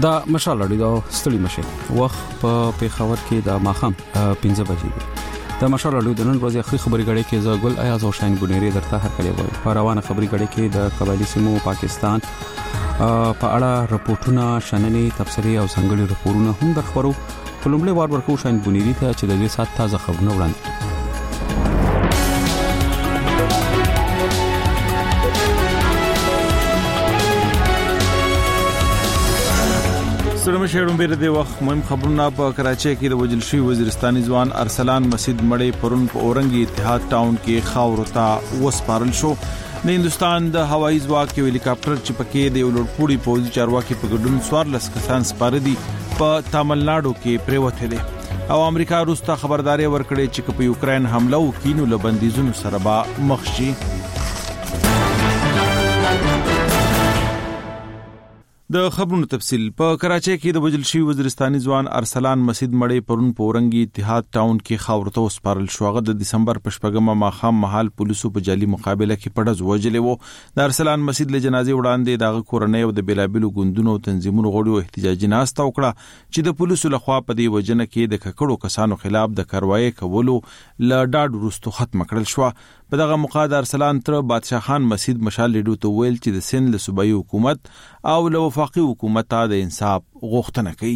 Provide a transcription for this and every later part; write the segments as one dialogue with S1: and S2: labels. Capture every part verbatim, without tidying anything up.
S1: دا مشال لري دا ستړي مشه وخت په پیښور کې د ماخام پنځه بجې دی دا مشال لري د نن ورځې اخري خبري غړي کې زغل ایاز او شاین بنيري درته هر کله وایي په روانه خبري غړي کې د قبایلی سیمو پاکستان په اړه راپورټونه شننې تفسیري او څنګهلي راپورونه هم د خبرو په لومړي وار ورکو شاین بنيري ته چې د دې سات تازه خبرونه وړاندې
S2: سلام شهرون بیر دی وخت مهم خبرونه په کراچۍ کې د وجل شوی وزیرستاني ځوان ارسلان مسجد مړی پرون په اورنګي اتحاد ټاون کې خاورتا وسپارل شو د هندستان د هوایي ځواک یو هلیکاپټر چې پکې د یو لوړپوړي پوځي چارواکي په ګډون څوارلس کسان سپاره دي په تامل ناډو کې پریوته دي او امریکا روسته خبرداري ورکړې چې په یوکرين حمله وکړي نو لبندیزونو سره به مخ شي. د خبرونو تفصیل په کراچۍ کې د وجل شوی وزیرستاني ځوان ارسلان مسجد مړی پرون په اورنګي اتحاد ټاون کې خاورته وسپارل شو. هغه د دسمبر په شپږمه ماخام مهال پولیسو په جالي مقابله کې پړز وجلې وو. د ارسلان مسجد له جنازې وړاندې د کورنۍ او د بیلابلو ګوندونو تنظیمونو غړو احتجاجي ناسته وکړه چې د پولیسو لخوا په دې وجنه کې د ککړو کسانو خلاف د کاروایی کولو ل ډاډ وروسته ختم کړل شو. په دغه موقع د ارسلان تر بادشاہ خان مسجد مشال لیدو ته ویل چې د سند له صوبایي حکومت او له وفاقي حکومت ته د انصاف غوښتنه کوي.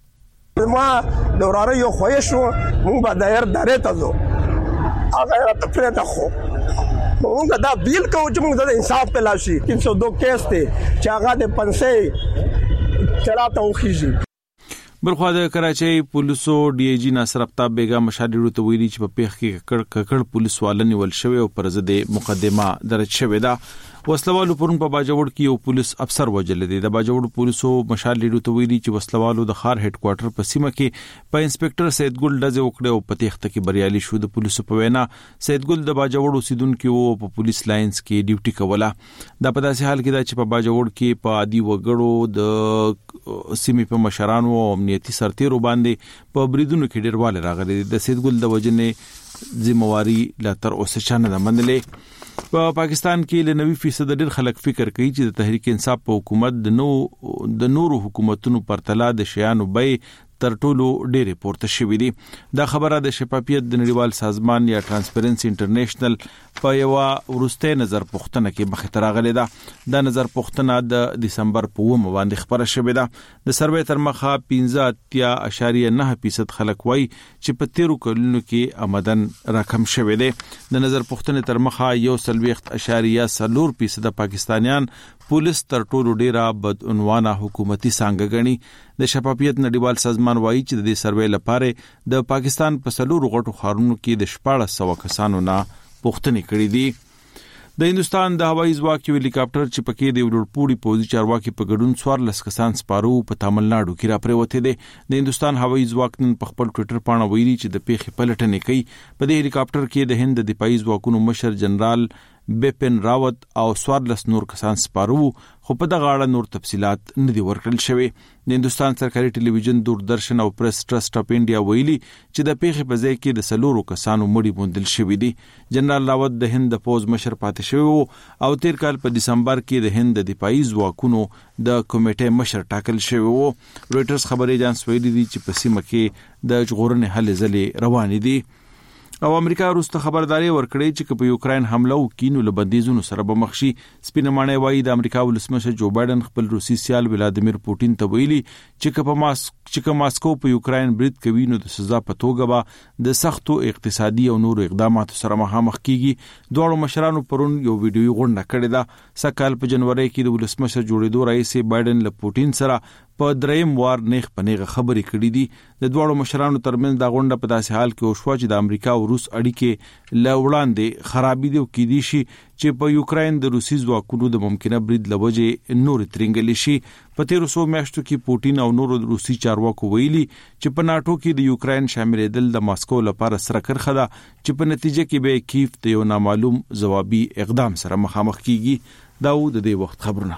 S3: ما دوراره یو خوښ شو مونږ به دایر درې ته ځو هغه راته پرېته خو مونږ دا بیل کوو چې مونږ د انصاف په لاشي تین سو دو کیس ته چې هغه د پنسې چلاته وخیږي.
S2: بلخوا د کراچۍ پولیسو ډي ای جی ناصر افتاب بیگم مشاهده ته ویلي چې په پیښ کې ککړ ککړ پولیس والنی ول شوی او پر ضد مقدمه درج شوې ده. وسلوالو پرون په باجوړ کې یو پولیس افسر وجل دي. د باجوړ پولیسو مشاهده ته ویلي چې وسلوالو د خار هډ کوارټر په سیمه کې په انسپکټر سید ګل دزه وکړه او په تخته کې بریالي شو. د پولیسو په وینا سید ګل د باجوړ اوسیدونکو او په پولیس لاینز کې ډیوټي کوله. دا په داسې حال کې دا چې په باجوړ کې په عادي وګړو د سیمې په مشرانو او امنیتي سرتیرو باندې په بریدونو کې ډیرواله راغلي. د سید ګل د وجنې ذمہواری لا تر اوسه چانه نه منلې. په پا پاکستان کې ل نوي فیصد ډیر خلک فکر کوي چې د تحریک انصاف په حکومت د نو د نورو حکومتونو پرتله د شیانو بې تر ټولو ډېر پورته شوې دي. دا خبره د شفافیت د نړیوال سازمان یا ترانسپیرنسي انټرنیشنل په یو ورسته نظر پوښتنه کې مخې ته راغلې ده. دا نظر پوښتنه د دسمبر په اوومه باندې خبره شوې ده. د سروې تر مخه پنځه اشاریه نه فیصد خلک وایي چې په تیرو کلونو کې آمدن راکم شوې ده. د نظر پوښتنې تر مخه یو سلويخت اشاریه څلور فیصد پاکستانیان پولیس تر ټولو ډیره بدعنوانه حکومتي څنګه غني. د شفافیت نړیوال سازمان وایي چې د دې سروې لپاره د پاکستان په سلورو غټو ښارونو کې د شپږ سوه کسانو نه پوښتنې کړې دي. د هندستان د هوایي ځواک یو هلیکاپټر چې پکې د لوړپوړي پوځي چارواکي په ګډون څوارلس کسان سپارو په تامل ناډو کې را پریوته دي. د هندستان هوایي ځواک نن په خپل ټوئیټر باندې ویلي چې د پیښې پلټنې کوي. په دې هلیکاپټر کې د هند د دفاعي ځواکونو مشر جنرال بپن راوت او سوارلس نور کسان سپارو خو په دغه اړه نور تفصيلات نه دي ورکړل شوی. د هندستان سرکاري ټلویزیون دوردرشن او پریس ټرست اف انډیا ویلي چې د پیښې په ځای کې د سلورو کسانو مړي موندل شوی دي. جنرال راوت د هند د فوج مشر پاتې شوی او تیر کال په دسمبر کې د هند د دفاعي ځواکونو د کمیټې مشر ټاکل شوی وو. رويټرز خبري اژانس ویلي دي چې په سیمه کې د ژغورنې هلې ځلې روان دي. او امریکا روسته خبرداري ورکړې چې په یوکرين حمله وکړي نو لبندیزونو سره به مخ شي. سپینمانه وایي د امریکا ولسمشر جو بایدن خپل روسي سیال ولادیمیر پوتین ته ویلي چې په ماسکو چې ماسکو په یوکرين برید کوي نو د سزا په توګه به د سختو اقتصادي او نورو اقداماتو سره مخامخ کیږي. دوه مشرانو پرون یو ویډیو غونډه کړې ده. سکهال په جنوري کې د ولسمشر جوړېدو رئیس بایدن له پوتین سره په دریم وار نیغ پنیغه خبرې کړې دي. د دوه مشرانو ترمنځ دا غونډه په داسې حال کې وشوه چې د امریکا او روس اړیکې له وړاندې خرابې دي او کې دي شي چې په یوکرين د روسي ځواکونو د ممکنه برید لوجه نور ترنګل شي. په تیرو سو میاشتو کې پوتین او نورو روسي چارواکو ویلي چې په ناتو کې د یوکرين شاملېدل د ماسکو لپاره سره کرخه ده چې په نتیجه کې به کیف ته یو نامعلوم ځوابي اقدام سره مخامخ کیږي. دا و د دې وخت خبرونه.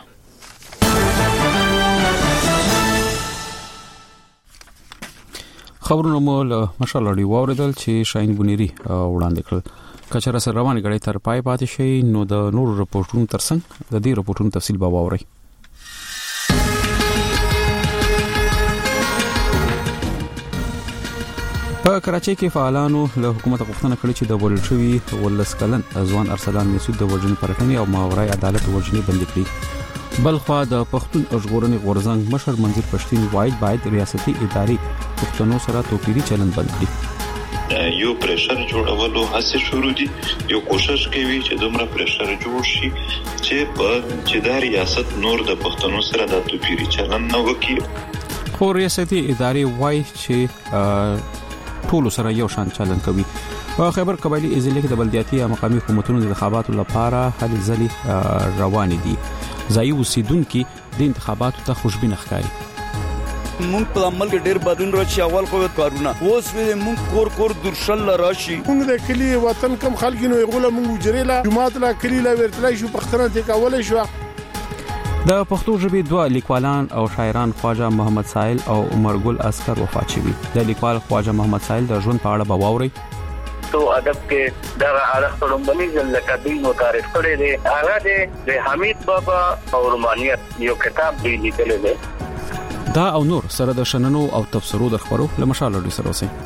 S1: خبرونه مول ماشاءالله دی واردل چې شاین بنيري وړاندې کړل. کچره سره روانه غړي تر پای پاتې شي نو د نور رپورټونو ترڅنګ د دې رپورټونو تفصیل به واوري. په کراچۍ کې فعالانو له حکومت غوښتنه کړې چې د ولشوي ولس کلن ځوان ارسلان مسعود د وژنې پرټنې او ماورای عدالت وژنې بند کړي. بلخوا د پښتون ژغورنې غورځنګ مشر منظور پښتين وایي باید ریاستي ادارې پښتنو سره توپیری چلند بند کړي.
S4: یو پریشر جوړولو هڅه شروع دي، یو کوشش کوي چې دومره پریشر جوړ شي چې په چې د ریاست نور د پښتنو سره د توپیری چلند نه وکړي.
S1: خو ریاستي ادارې وایي چې ټول سره یو شان چلند کوي. په خیبر قبایلی ضلع کې د بلدیاتي او مقامي حکومتونو د انتخاباتو لپاره هلې ځلې روان دي. ځایي اوسیدونکو د انتخاباتو ته خوشبین ښکاري.
S5: مونږ په عمل کې ډېر بدلون راشي. اول خو کارونه اوس وې مونږ کور کور درشل راشي.
S6: مونږ د کلی وطن کم خلک نو یغله مونږ جریلا جماعت لا کلی لا ورتلای شو پختنه ته کول شو.
S1: د پښتو ژبې دوه لیکوالان او شاعران خواجه محمد سائل او عمر ګل اسکر وفات شوي. د لیکوال خواجه محمد سائل د ژوند په اړه به واورئ.
S7: تو ادب کې دا اړه خړمبني ځل کبي متعارف کړي دي. هغه د حمید بابا او رومانیت یو کتاب دی لیکل دی.
S1: دا او نور سره د شننو او تفسیرو د خبرو لمشال لري سره اوسئ.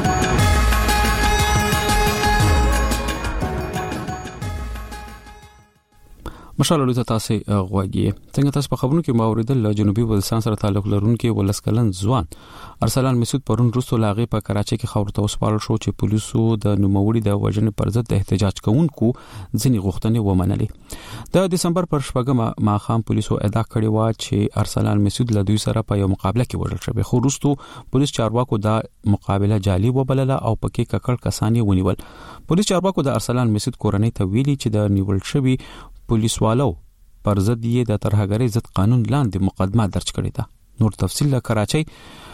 S1: مشال له تاسو غوږی څنګه تاسو په خبرونو کې ماوریدل له جنوبي ولسان سره تعلق لرونکي ولسکلن ځوان ارسلان مسعود پرون وروسته لاغه په کراچۍ کې خبر ته وسپارل شو چې پولیسو د نوموړي د وژنې پر ضد احتجاج کوونکو ځینې غوښتنې ومنلې. د دسمبر پر شپږمه ماخام پولیسو ادعا کړې و چې ارسلان مسعود له دوی سره په یو مقابله کې وژل شوی، خو وروسته پولیس چارواکو دا مقابله جعلي وبلله او پکې ککړ کسان یې ونیول. پولیس چارواکو د ارسلان مسعود کورنۍ ته ویلي چې د نیول شوی پولیسوالو پر ضد یې د ترهګرۍ ضد قانون لاندې مقدمه درج کړې ده. نور تفصیل له کراچۍ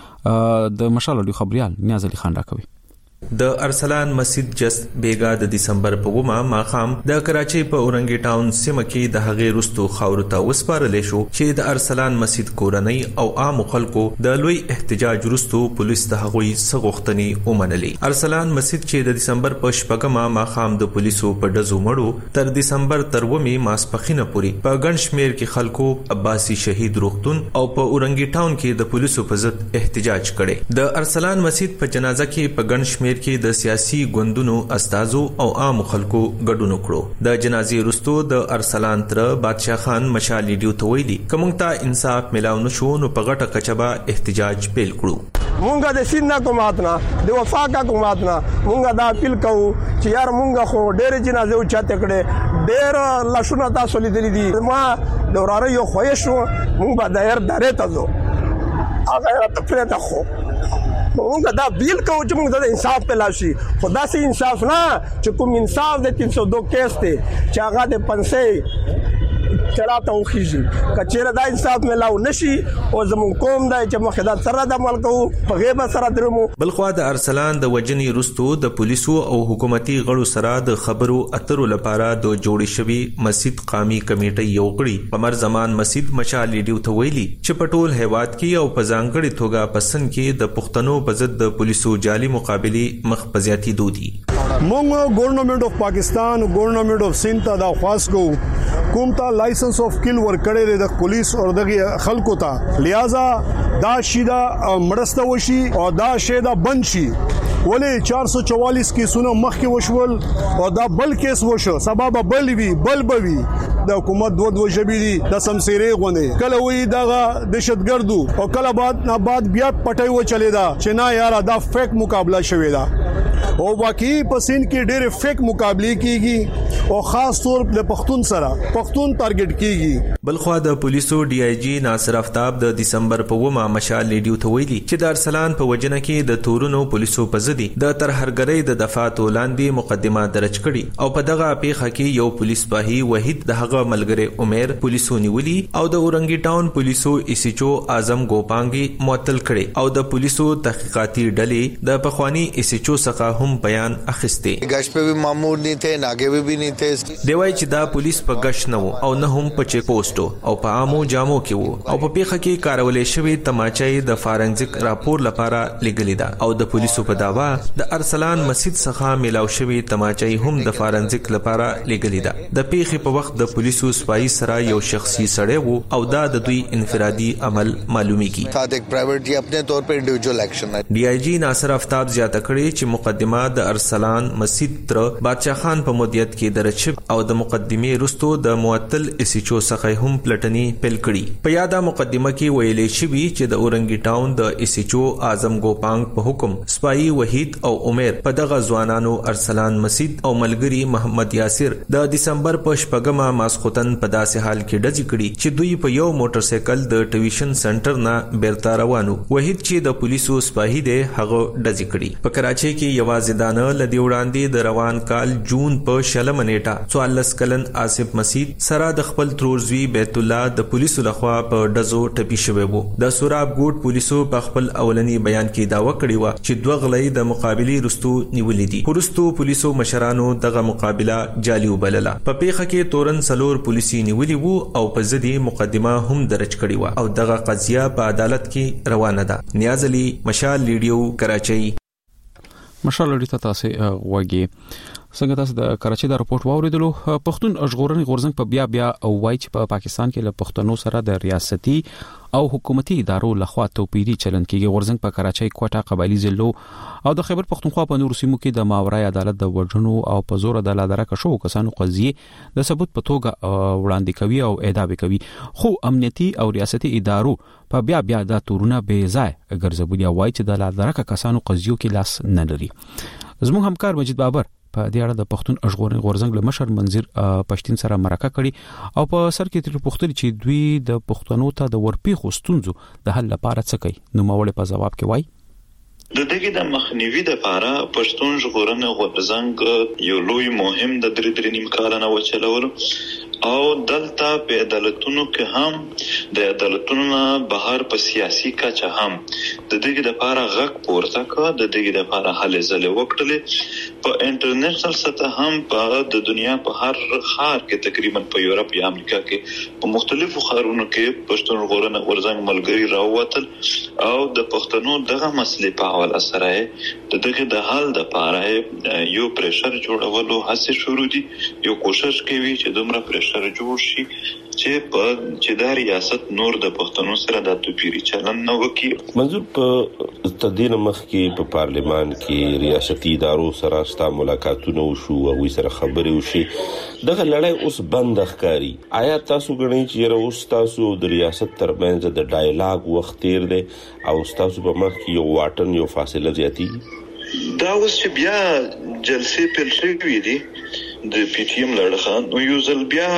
S1: د مشال لوی خبريال نیاز علي خان راکوي.
S8: د ارسلان مسعود جست بیگا د دسمبر په ومه ماخام د کراچۍ په اورنګي ټاون سیمه کې د هغې رستو خاور ته وسپارل شو چې د ارسلان مسعود کورنۍ او عام خلکو د لوی احتجاج رستو پولیس د هغوی سغختنی ومنلې. ارسلان مسعود چې د دسمبر په شپږمه ماخام د پولیسو په دزو مړو تر دسمبر تر ومه ماسپخینه پوري په ګنشمیر کې خلکو عباسي شهید روغتون او په اورنګي ټاون کې د پولیسو په ضد احتجاج کړي. د ارسلان مسعود په جنازه کې په ګنشمیر کې د سیاسي ګوندونو استازو او عام خلکو ګډون وکړو. د جنازې وروسته د ارسلان تر بادشاہ خان مشال لیډیو ته ویلي کومه ته انصاف ملاو نشو نو په غټه کچبا احتجاج پیل کړو.
S3: مونږه د سینا کومات نه د وفا کا کومات نه مونږه دا اپیل کوو چې یار مونږه خو ډېر جنازه او چاته کړي ډېر لښونه تاسو لیدلې دي. ما د وراره یو خوښ شو مونږ به دایر درې ته ځو هغه ته پرته خو مونږ دا بیل کوو چې مونږ د انصاف په لاشي. خدا سي انصاف نه چې کوم انصاف د تین سو دو کیس ته چې هغه د پنځه چلاته وخیږي کچېره دا انصاف ملاو نشي او زمون کوم دا چې مخدات سره د عمل کوو په غیبه سره درمو.
S8: بلخوا د ارسلان د وجنې رستو د پولیسو او حکومتي غړو سره د خبرو اترو لپاره د جوړې شوی مسجد قومي کمیټه یو غړي قمر زمان مسجد مشال لیډیو ته ویلي چې پټول هیواد کې او په ځانګړي توګه پسند کې د پښتنو په ضد د پولیسو جعلي مقابله مخ پزياتي دودي.
S6: مونږ ګورنمنت اف پاکستان ګورنمنت اف سند ته دا خاص کو کوم ته لایسنس اف کل ور کړی د پولیس او دغه خلکو ته لہذا دا شیدا مړسته وشي او دا شیدا بند شي. ولې چار سو چوالیس کې سونه مخ کې وشول او دا بل کیس وشو سبب بل وی بل بوي د حکومت دوه دوه شبي دي د سمسيري غونه کله وی دغه دهشتګردو او کله بعد نه بعد بیا پټي و چلی دا چې نه یار دا فیک مقابله شوی دا او واقعي پسین کې ډېر فیک مقابله کیږي او خاص طور په پښتون سره پښتون ټارګټ کیږي.
S8: بلخوا د پولیسو ډي آی جی ناصر افتاب د دسمبر په ومه مشال لیډیو ته ویلي چې د ارسلان په وجنه کې د تورونو پولیسو په ضد د ترهګرۍ د دفعاتو لاندې مقدمه درج کړي او په دغه پیښه کې یو پولیس پاهي وحید د هغه ملګری عمر پولیسو نیولي او د اورنګي ټاون پولیسو ایسیچو اعظم ګوپانګي معطل کړي او د پولیسو تحقیقاتي ډلې د پخوانی ایسیچو څخه هم بیان اخیسته.
S9: گشت په مامور نه ته ناګه به نه ته
S8: دی وای چې دا پولیس په گشت نه وو او نه هم په چیک پوسټو او په عامو جامو کې وو او په پیخه کې کارولې شوی تماچای د فارنزیک راپور لپاره لګلې ده او د پولیسو په داوا د ارسلان مسجد څخه ملاو شوی تماچای هم د فارنزیک لپاره لګلې ده. د پیخه په وخت د پولیسو سپای سره یو شخصي سړی وو او دا د دوی انفرادي عمل معلومیږي.
S9: تا د پرایویټ یا خپل تور په انډیویډوال اکشن ہے.
S8: ډي آی جی ناصر آفتاب زیاته کړي چې مقدمه د ارسلان مسجد تر بادشاہ خان په مدیریت کې درچ او د مقدمه رستو د معطل اسیچو څخه هم پلټنی پیل کړي. په یاده مقدمه کې ویلې شوی چې د اورنګی ټاون د اسیچو اعظم ګوپانګ په حکم سپای وحید او عمر په دغه ځوانانو ارسلان مسجد او ملګری محمد یاسر د دسمبر په شپږمه ماسختن په داسې حال کې ډزې کړي چې دوی په یو موټر سایکل د ټیویشن سنټر نه بیرته روانو. وحید چې د پولیسو سپاهی دی هغه ډزې کړي. په کراچۍ کې یوازې دانه لدی وړاندې د روان کال جون په شلمه نیټه څوارلس کلن آصف مسید سره د خپل ترورزوی بیت الله د پولیسو لخوا په ډزو ټپي شوی وو. د سوراب ګوټ پولیسو په خپل اولنی بیان کې داوا کړی و چې دوه غلې د مقابله رستو نیولې دي. پرستو پولیسو مشرانو دغه مقابله جالي وبلله. په پیخه کې تورن سلور پولیسي نیولې وو او په ضد مقدمه هم درج کړې و او دغه قضیه په عدالت کې روانه ده. نیاز علي، مشال ریډیو، کراچۍ.
S1: مشال ریډیو تاسو وګورئ. څنګه تاسو د کراچۍ د راپورټ واوریدلو؟ پښتون ژغورنې غورځنګ په بیا بیا او وایي چې په پاکستان کې له پښتنو سره د ریاستي او حکومتي ادارو لخوا توپیری چلن کېږي. غورځنګ په کراچۍ، کوټه، قبایلی ضلعو او د خیبر پښتونخوا په نورو سیمو کې د ماورای عدالت د وژنو او په زور د لادرکه شو کسانو قضیه د ثبوت په توګه وړاندې کوي او اعدام کوي. خو امنیتي او ریاستي ادارو په بیا بیا د تورونه بې ځای ګرځولي او وایي چې د لادرکه کسانو قضیو کې لاس نه لري. زموږ همکار مجید بابر په دې اړه د پښتون ژغورنې غورځنګ له مشر منظر پښتين سره مرکه کړي او په سر کې تر پښتني چې دوی د پښتنو ته د ورپیخو ستونزو د حل لپاره څه کوي. نو مولې په جواب کې وایي
S4: د دغه د مخنیوي لپاره پښتون ژغورنې غورځنګ یو لوی مهم د درې درې نیم کال نه وچلول او دلته په عدالتونو کې هم د عدالتونو بهر په سیاسي کچه هم د دغه لپاره غږ پورته کړ، د دغه لپاره هلې ځلې وکړلې. په انټرنیشنل سطح هم په د دنیا په هر خار کې تقریبا په یورپ یا امریکا کې په مختلفو خارونو کې پښتون ژغورنې غورځنګ ملګری راووتل او د پښتنو دغه مسلې په حواله سره د دغه د حل لپاره یو پریشر جوړولو هڅه شروع دي. یو کوشش کوي چې دومره پریشر جوړ شي چې په چې د ریاست نور د پښتنو سره د توپیری چلن نه وکي.
S10: منظور په تدین مخ کې په پارلیمان کې ریاستي ادارو سره ستا ملاقاتونه وشو او وی سره خبرې وشي. دغه لړۍ اوس بند ښکاري. آیا تاسو غواړئ چې اوس تاسو د ریاست ترمنځ د ډایلاګ وخت تیر دی او تاسو په مخ کې یو واټن یو فاصله زیاتی؟
S4: دا اوس چې بیا جلسې پیل شوې دي د پی ټی ایم لړخه نو یو ځل بیا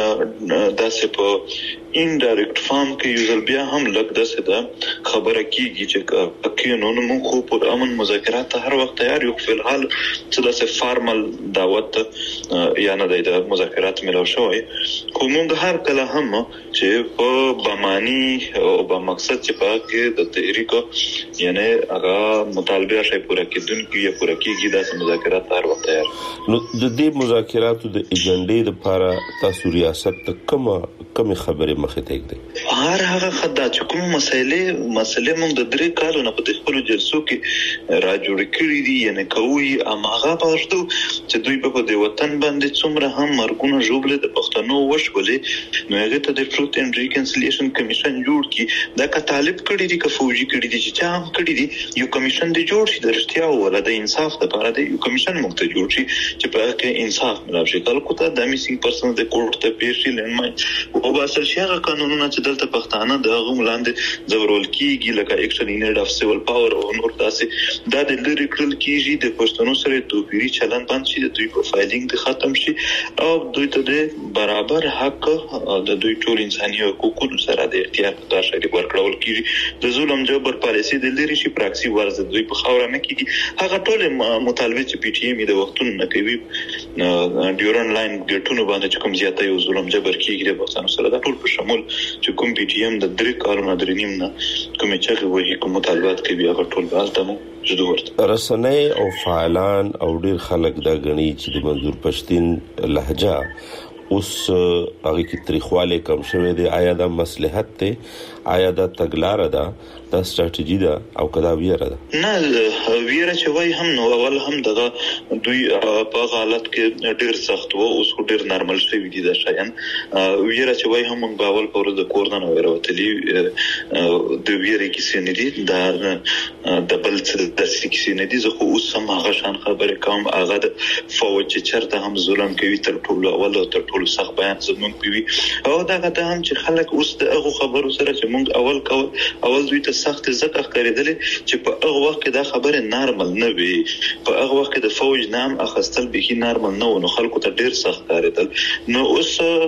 S4: داسې په انډایرکټ فارم کې یو ځل بیا هم لګ داسې دا خبره کیږي چې اکه نو موږ خو پر امن مذاکرات هر وخت تیار یو. په الحال چې داسې فارمل دعوت یا نه د مذاکرات ملو شوی خو موږ هر کله هم چې په بمانی او په مقصد چې پاکه د تحریک یعنی هغه مطالبه شي پوره کېدونکو یا پوره کېږي داسې مذاکرات هر وخت تیار.
S10: نو د دې مذاکراتو د ایجنډې لپاره تاسو ریاست ته کومه کومه خبره مخې ته کړئ؟
S4: هر هغه خدای چې کوم مسایلې مسلې موږ د درې کالو نه په خپل جلسو کې را جوړ کړی دي یعنی کوي اماغه پښتو چې دوی په دې وطن باندې څومره هم مرګونه جوړل د پښتنو وشولې نو هغه ته د ټروت اینډ ریکنسیلیشن کمیشن جوړ کی دا کا طالب کړی دي که فوجي کړی دي چې چا هم کړی دي یو کمیشن دی جوړ شي د رښتیا ولا د انصاف لپاره دی یو کمیشن موږ ته جوړ شي چې په کې انصاف ملاب شي. کله ته د میسینګ پرسن د کورټ ته پیښې لنمای او باسل شي هغه قانونونه چې دلته پښتانه د هغه ملاندې زورول کیږي لکه اکشن ان اډ اف سیول پاور او نور داسې دا د لری کړل کیږي د پښتنو سره توپیری چلن باندې چې د دوی پروفایلینګ ختم شي او دوی ته د برابر حق د دوی ټول انساني حقوقو سره د اختیار په شری ورکړول کیږي. د ظلم جبر پالیسي د لری شي پراکسي ورز دوی په خاور نه کیږي. هغه ټول مطالبه چې پی ټی ایم د وختونو نه کوي ډیورن لاین ګټونو باندې کوم زیاته یو ظلم جبر کیږي د پښتنو سره د ټول په بشمول چې کوم پی ټی ایم د درې کارونه درې نیم نه کوم چې وایي کوم مطالبات کوي هغه ټول بالتمو جوړ
S10: رسنۍ او فعالان او ډیر خلک دا غني چې د منظور پښتين لهجه اوس هغه کې تاریخواله کم شوه دی. آیا دا مصلحت ته آیا دا تګلار ده دا ستراتیژي ده او کدا ویره ده؟
S4: نه ویره چې وای هم نو اول هم دغه دوی په حالت کې ډیر سخت وو اوس ډیر نارمل شوی دي دا شایان ویره چې وای هم باول پر د کورنن وروتلی د ویره کې سندې دا د بل څه د سکسي نه دي زه خو اوس هم هغه شان خبره کوم هغه د فوج چې چرته هم ظلم کوي تر ټولو اول او تر ټولو سخت بیان زمونږ کوي او دا غته هم چې خلک اوس دغه خبرو سره چې مونږ اول کول اول دوی ته سخت زکه کړیدل چې په هغه وخت کې دا خبره نارمل نه وي په هغه وخت کې د فوج نام اخستل به نارمل نه و نو خلکو ته ډیر سخت کړیدل نو اوس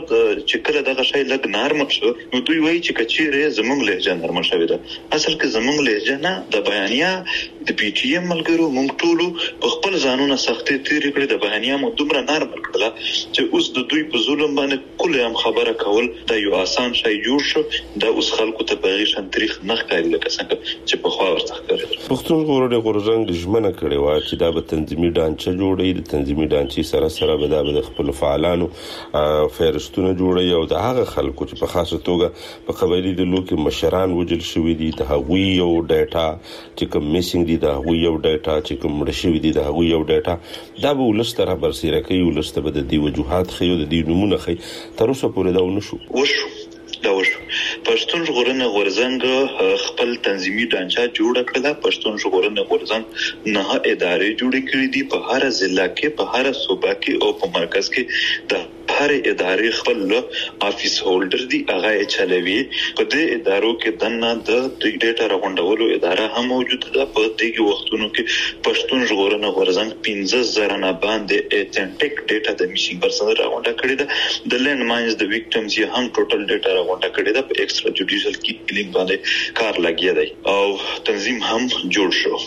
S4: چې کله دغه شی لګ نارمل شو نو دوی وایي چې کچېره زمونږ لهجه نارمل شوی ده اصل کې زمونږ لهجه نه د بیانیا د پی ټی ایم ملګرو مونږ ټول په خپل ځانونه سختي تیر کړی د بیانیا مو دومره نارمل کړل چې اوس د دوی په ظلم باندې کله هم خبره کول دا یو آسان شی جوړ شو دا اوس خلکو ته په غیشن تاریخ نه ښکاري لکه څنګه چې په خوا ورته ښکاري.
S10: پښتون ژغورنې غورځنګ ژمنه کړې و چې دا به تنظیمي ډانچه جوړي د تنظیمي ډانچې سره سره به دا به خپل فعالانو فهرستونه جوړي او د هغه خلکو چې په خاصه توګه په قبایلی د لوکي مشران وجل شوی دي د هغوی یو ډاټا چې کوم میسینګ دي د هغوی یو ډاټا چې کوم مرشوي دي د هغوی یو ډاټا دا به ولستره برسیره کوي ولسته به د دی وجوهات خيو د دی نمونه خي تر اوسه پورې دا ونشو
S4: وشو دا وشو. پښتون ژغورنې غورځنګ خپل تنظیمي ډانچه جوړ کړل. پښتون ژغورنې غورځنګ نه ادارې جوړې کړې دي په هر ضلع کې په هر صوبه کې او په مرکز کې د هر ادارې خپل افیس هولډر دی هغه چلوي په دې ادارو کې دنه د ډیټا راغونډولو اداره هم موجوده ده. په دغه وختونو کې پښتون ژغورنې غورځنګ پنځه زره نه باندې اتنټیک ډیټا د میشنګ پرسن راغونډه کړې ده د لینډ ماینز د ویکټمز یې هم ټوټل ډیټا راغونډه کړې ده په ایکسترا جوډیشل کیلینګ باندې کار لګیا دی او تنظیم هم جوړ شو.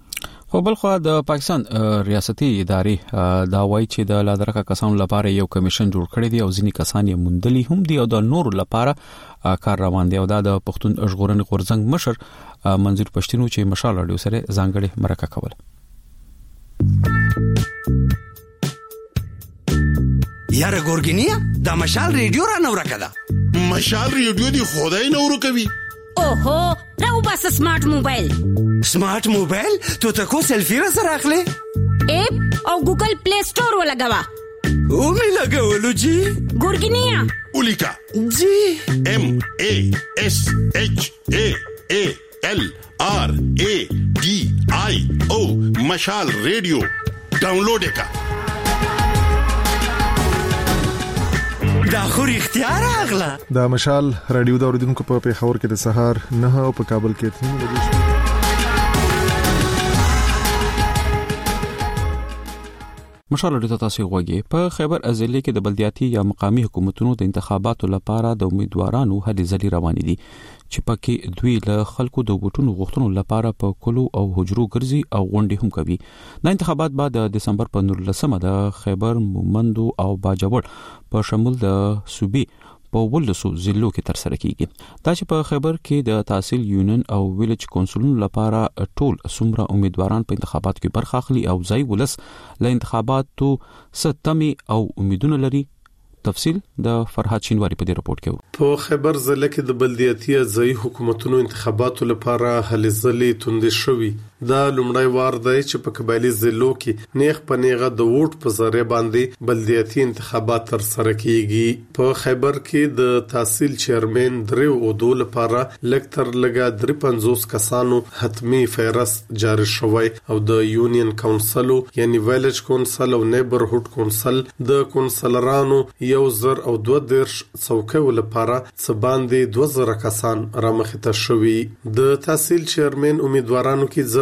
S1: خو بل خو د پاکستان ریاستي ادارې دا وایي چې د لادرکه کسانو لپاره یو کمیشن جوړ کړی دی او ځینی کسان یې مندلي هم دي او د نور لپاره کار روان دی او دا د پښتون ژغورنې غورځنګ مشر منظور پښتینو چې مشال اډیو سره ځانګړي مرکه کول.
S11: یاره ګورګینیا دا مشال ریډیو را نو راکړه
S12: مشال ریډیو دی خدای نو ورکوي
S13: اوهو راو بس سمارټ موبایل
S11: سمارټ موبایل تو ته کو سیلفی را سره اخلي
S13: اپ او ګوګل پلی سٹور ولګوا
S11: او می لګولو جی
S13: ګورګینیا
S12: اولیکا
S11: جی
S12: ام ا اس اچ ا ا ال ار ا ډي آی او مشال ریډیو ډاونلوډ وکړه.
S11: دا خو اختیار اغلا
S14: دا مشال رادیو دا اوریدونکو په پیښور کې د سهار نه او په کابل کې تین بجې
S1: مشال رادیو تاسو غوږی په خیبر ازلی کې د بلدیاتي یا مقامی حکومتونو د انتخاباتو لپاره د امیدوارانو هلې ځلې روانې دي چې پکې دوی له خلکو د ووټونو غوښتنو لپاره په کلو او حجرو ګرځي او غونډې هم کوي. د انتخابات بعد د دسمبر په نولسمه د خیبر مومندو او باجوړ په شمول د صوبې په ولسو ضلعو کې تر سره کیږي. دا چې په خیبر کې د تحصیل یونین او ویلج کونسلونو لپاره ټول څومره امیدواران په انتخاباتو کې برخه اخلي او ځای ولس له انتخاباتو ستمي او امیدونه لري. تفصیل د فرحات شینواری په دې رپورت کې.
S15: په خیبر ضلع کې د بلدیاتي ځای حکومتونو انتخاباتو لپاره هلې ځلې توندې شوې. دا لومړی وار دی چې په قبایلی ضلعو کې نیغ په نیغه د ووټ په ذریعه باندې بلدیاتي انتخابات تر سره کیږي. په خیبر کې د تحصیل چیرمن درې عہدو لپاره لږ تر لږه درې پنځوس کسانو حتمی فهرست جاری شوی او د یونین کونسلو یعنی ویلج کونسل او نیبرهود کونسل د کونسلرانو یو زر او دوه درش څوکیو لپاره څه باندې دوه زره کسان رامخته شوي. د تحصیل چیرمن امیدوارانو کې ځنو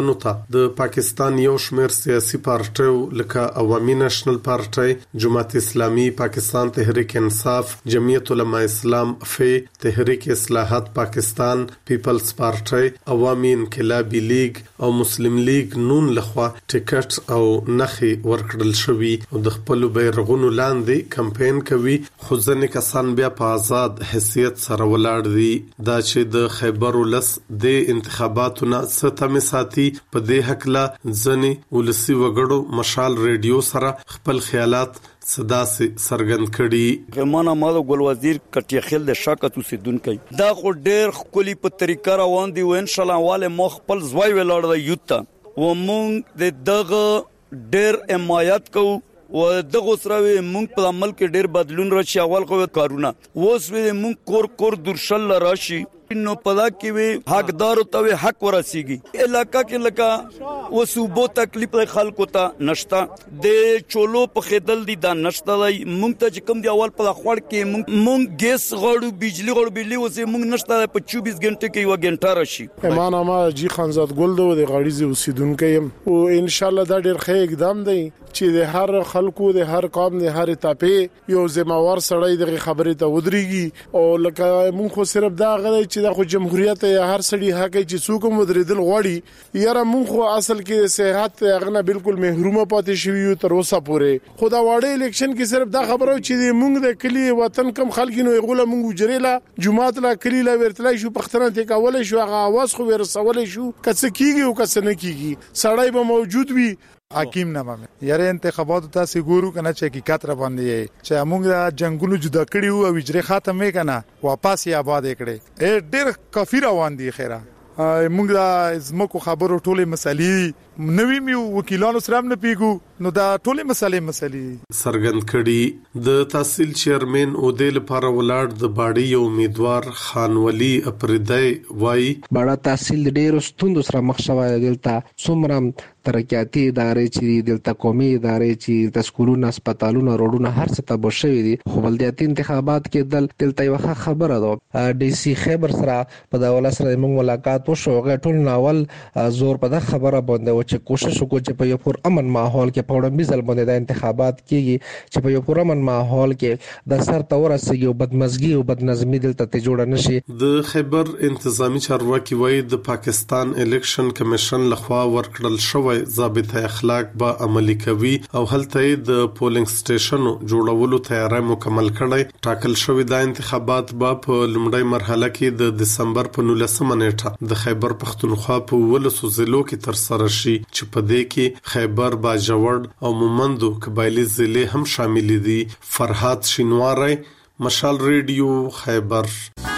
S15: ځوانانو ته د پاکستان یو شمېر سیاسي پارټیو لکه عوامي نېشنل پارټي، جماعت اسلامي، پاکستان تحریک انصاف، جمعیت علماء اسلام، فی، تحریک اصلاحات پاکستان، پیپلز پارټي، عوامي انقلابي لیگ او مسلم لیگ نون لخوا ټیکټ او نخي ورکړل شوی او د خپل بیرغونو لاندې کمپاین کوي، خو ځنې کسان بیا په آزاد حیثیت سره ولاړ دي. دا چې د خیبر ولس د انتخاباتو نه ستمه ساتي په دې حق لا ځنې ولسی وګړو مشال ریډیو سره خپل خیالات صدا سي سرګند کړي.
S5: غمانه مال ګل وزیر کټی خل د شاکت اوسیدونکو دا خو ډېر خولي په طریقه روان دي و ان شاء الله والے مخ خپل زوی ولاړ دی یوتا و مونږ د دغه ډېر حمایت کوو و دغه سره مونږ په عمل کې ډېر بدلون راشي. اول خو کارونه اوس وی مونږ کور کور درشل راشي نو پدا کې وی حقدار ته حق ورسیږي. علاقہ کې لکه و صوبو تکلیف خلکو ته نشتا د چولو په خدل دي دا نشتا دی. مونږ ته چې کوم دی اول په خوړ کې مونږ مونږ ګیس غړو بجلی غړو بجلی وسه مونږ نشتا په چوبیس غنټه کې یو غنټه راشي.
S16: ایمان ما جی خانزاد ګل دو د غړي اوسیدونکو يم او ان شاء الله دا ډېر ښه اقدام دی چې د هر خلکو د هر قوم د هر تاپې یو ذمہوار سړی د خبرې ته ودرېږي او لکه مونږ خو صرف دا غواړو چې د خو جمهوریت هر سړي حق چې څوک مدریدل غواړي یاره مونږ خو اصل کې صحت هغه بالکل محرومه پاتې شوی تر اوسه پورې. خدا واړې الیکشن کې صرف دا خبرو چې مونږ د کلی وطن کم خلکینو غوله مونږ جریلا جمعات لا کلی لا ورتلای شو پختنه ته کول شو هغه आवाज خو ورسول شو کڅ کیږي او کڅ نه کیږي سړی به موجود وي.
S17: حکیم نامه یاره انتخابات تاسو ګورو کنه چې حقیقت را باندې چې موږ د جنگونو جدا کړیو او اجره ختمه کنه واپس یې آباد کړي ډېر کافی روان دي. خیره موږ د زمکو خبرو ټوله مسلې نوې میو وکیلانو سره نه پیګو نو دا ټوله مسلې مسلې
S15: سرګند کړي. د تحصیل چیرمن او د لپاره ولاړ د باډي یو امیدوار خان ولی اپریدای وای
S18: باډا تحصیل ډېر ستوند سره مخ شوی دلته څومره ترقیاتي ادارې چې دلته قومي ادارې چې د سکولونو هسپتالونو روډونو هر څه ته بشوي دي خو بلدیاتي انتخابات کې دل دلته یو خبره ده ډي سي خیبر سره په داوله سره موږ ملاقات وشو غو ټول ناول زور په د خبره باندې و چې کوشش وکړو چې په یو پر امن ماحول کې په وړاندې ځل باندې د انتخابات کېږي چې په یو پر امن ماحول کې د سر تور سره یو بدمزګي او بدنظمي دلته ته جوړ نشي.
S15: د خیبر انتظامی چارواکي وایي د پاکستان الیکشن کمیشن لخوا ورکړل شوی ضابطه اخلاق به عملی کوي او هلته د پولینګ سټیشنو جوړولو تیاری مکمل کړي. ټاکل شوی د انتخابات به په لومړۍ مرحله کې د دسمبر په نولسمه نیټه د خیبر پختونخوا په ولسو ضلعو کې تر سره شي چې په دې کې خیبر، باجوړ او مومندو قبایلی ضلع هم شامل دي. فرحات شینواری، مشال ریډیو، خیبر.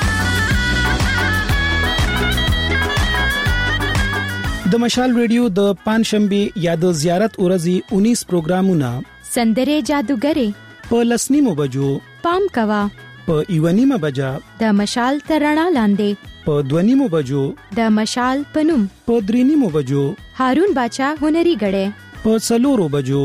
S19: د مشال ریډیو د پنځشنبه یا د زیارت ورځې انیس پروګرامونه
S20: سندره جادوګری
S19: په لسنیمو بجو
S20: پام کوا
S19: په ایونیمه بجا
S20: د مشال ترڼا لاندې
S19: په دونیمو بجو
S20: د مشال پنوم
S19: په درینیمو بجو
S20: هارون باچا هنري غړې
S19: په څلورو بجو.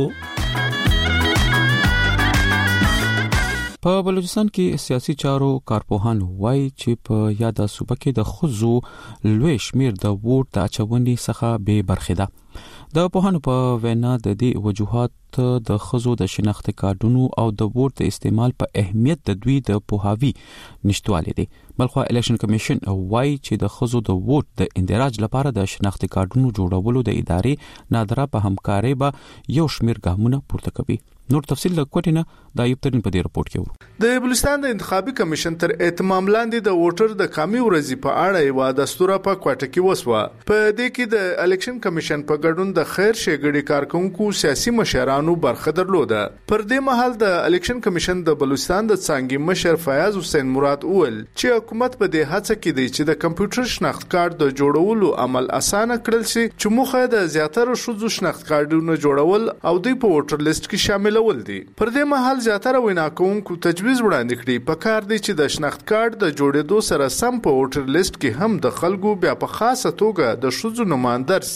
S1: په بلوچستان کې سیاسي چارو کارپوهان وایي چې په یاده صوبه کې د خزو لوی شمیر د ووټ د اچونې څخه به برخه ده. د پوهانو په وینا د دې وجوهات د خزو د شناخت کارډونو او د ووټ د استعمال په اهمیت د دوی د پوهاوی نشټوالی دي. بلخو الیکشن کمیشن وایي چې د خزو د ووټ د اندراج لپاره د شناخت کارډونو جوړولو د ادارې نادره په همکارۍ به یو شمیر ګامونه پورته کوي. نور تفصیل د کوټینه د ایوب ترين په دې رپورت کې ورو.
S21: د بلوچستان د انتخابي کمیشن تر اهتمام لاندې د ووټر د کمی ورځې په اړه یو دستور په کوټه کې وسوه. په دې کې د الیکشن کمیشن په ګډون د خیر شګړې کارکونکو سیاسي مشرانو برخه درلوده. پر دې مهال د الیکشن کمیشن د بلوچستان د څنګه مشر فیاض حسین مراد اول چې حکومت په دې هڅه کې دی چې د کمپیوټر شناخت کارت د جوړولو عمل اسانه کړل شي چې موخه د زیاتره شوزو شناخت کارتونو جوړول او د ووټر لیست کې شامل ول دي. پر دې مهال زیاتره وینا کوونکو تجویز وړاندې کړي په کار دي چې د شناخت کارت د جوړېدو سره سم په ووټر لیست کې هم د خلکو بیا په خاصه توګه د شوزو نمائندر سي.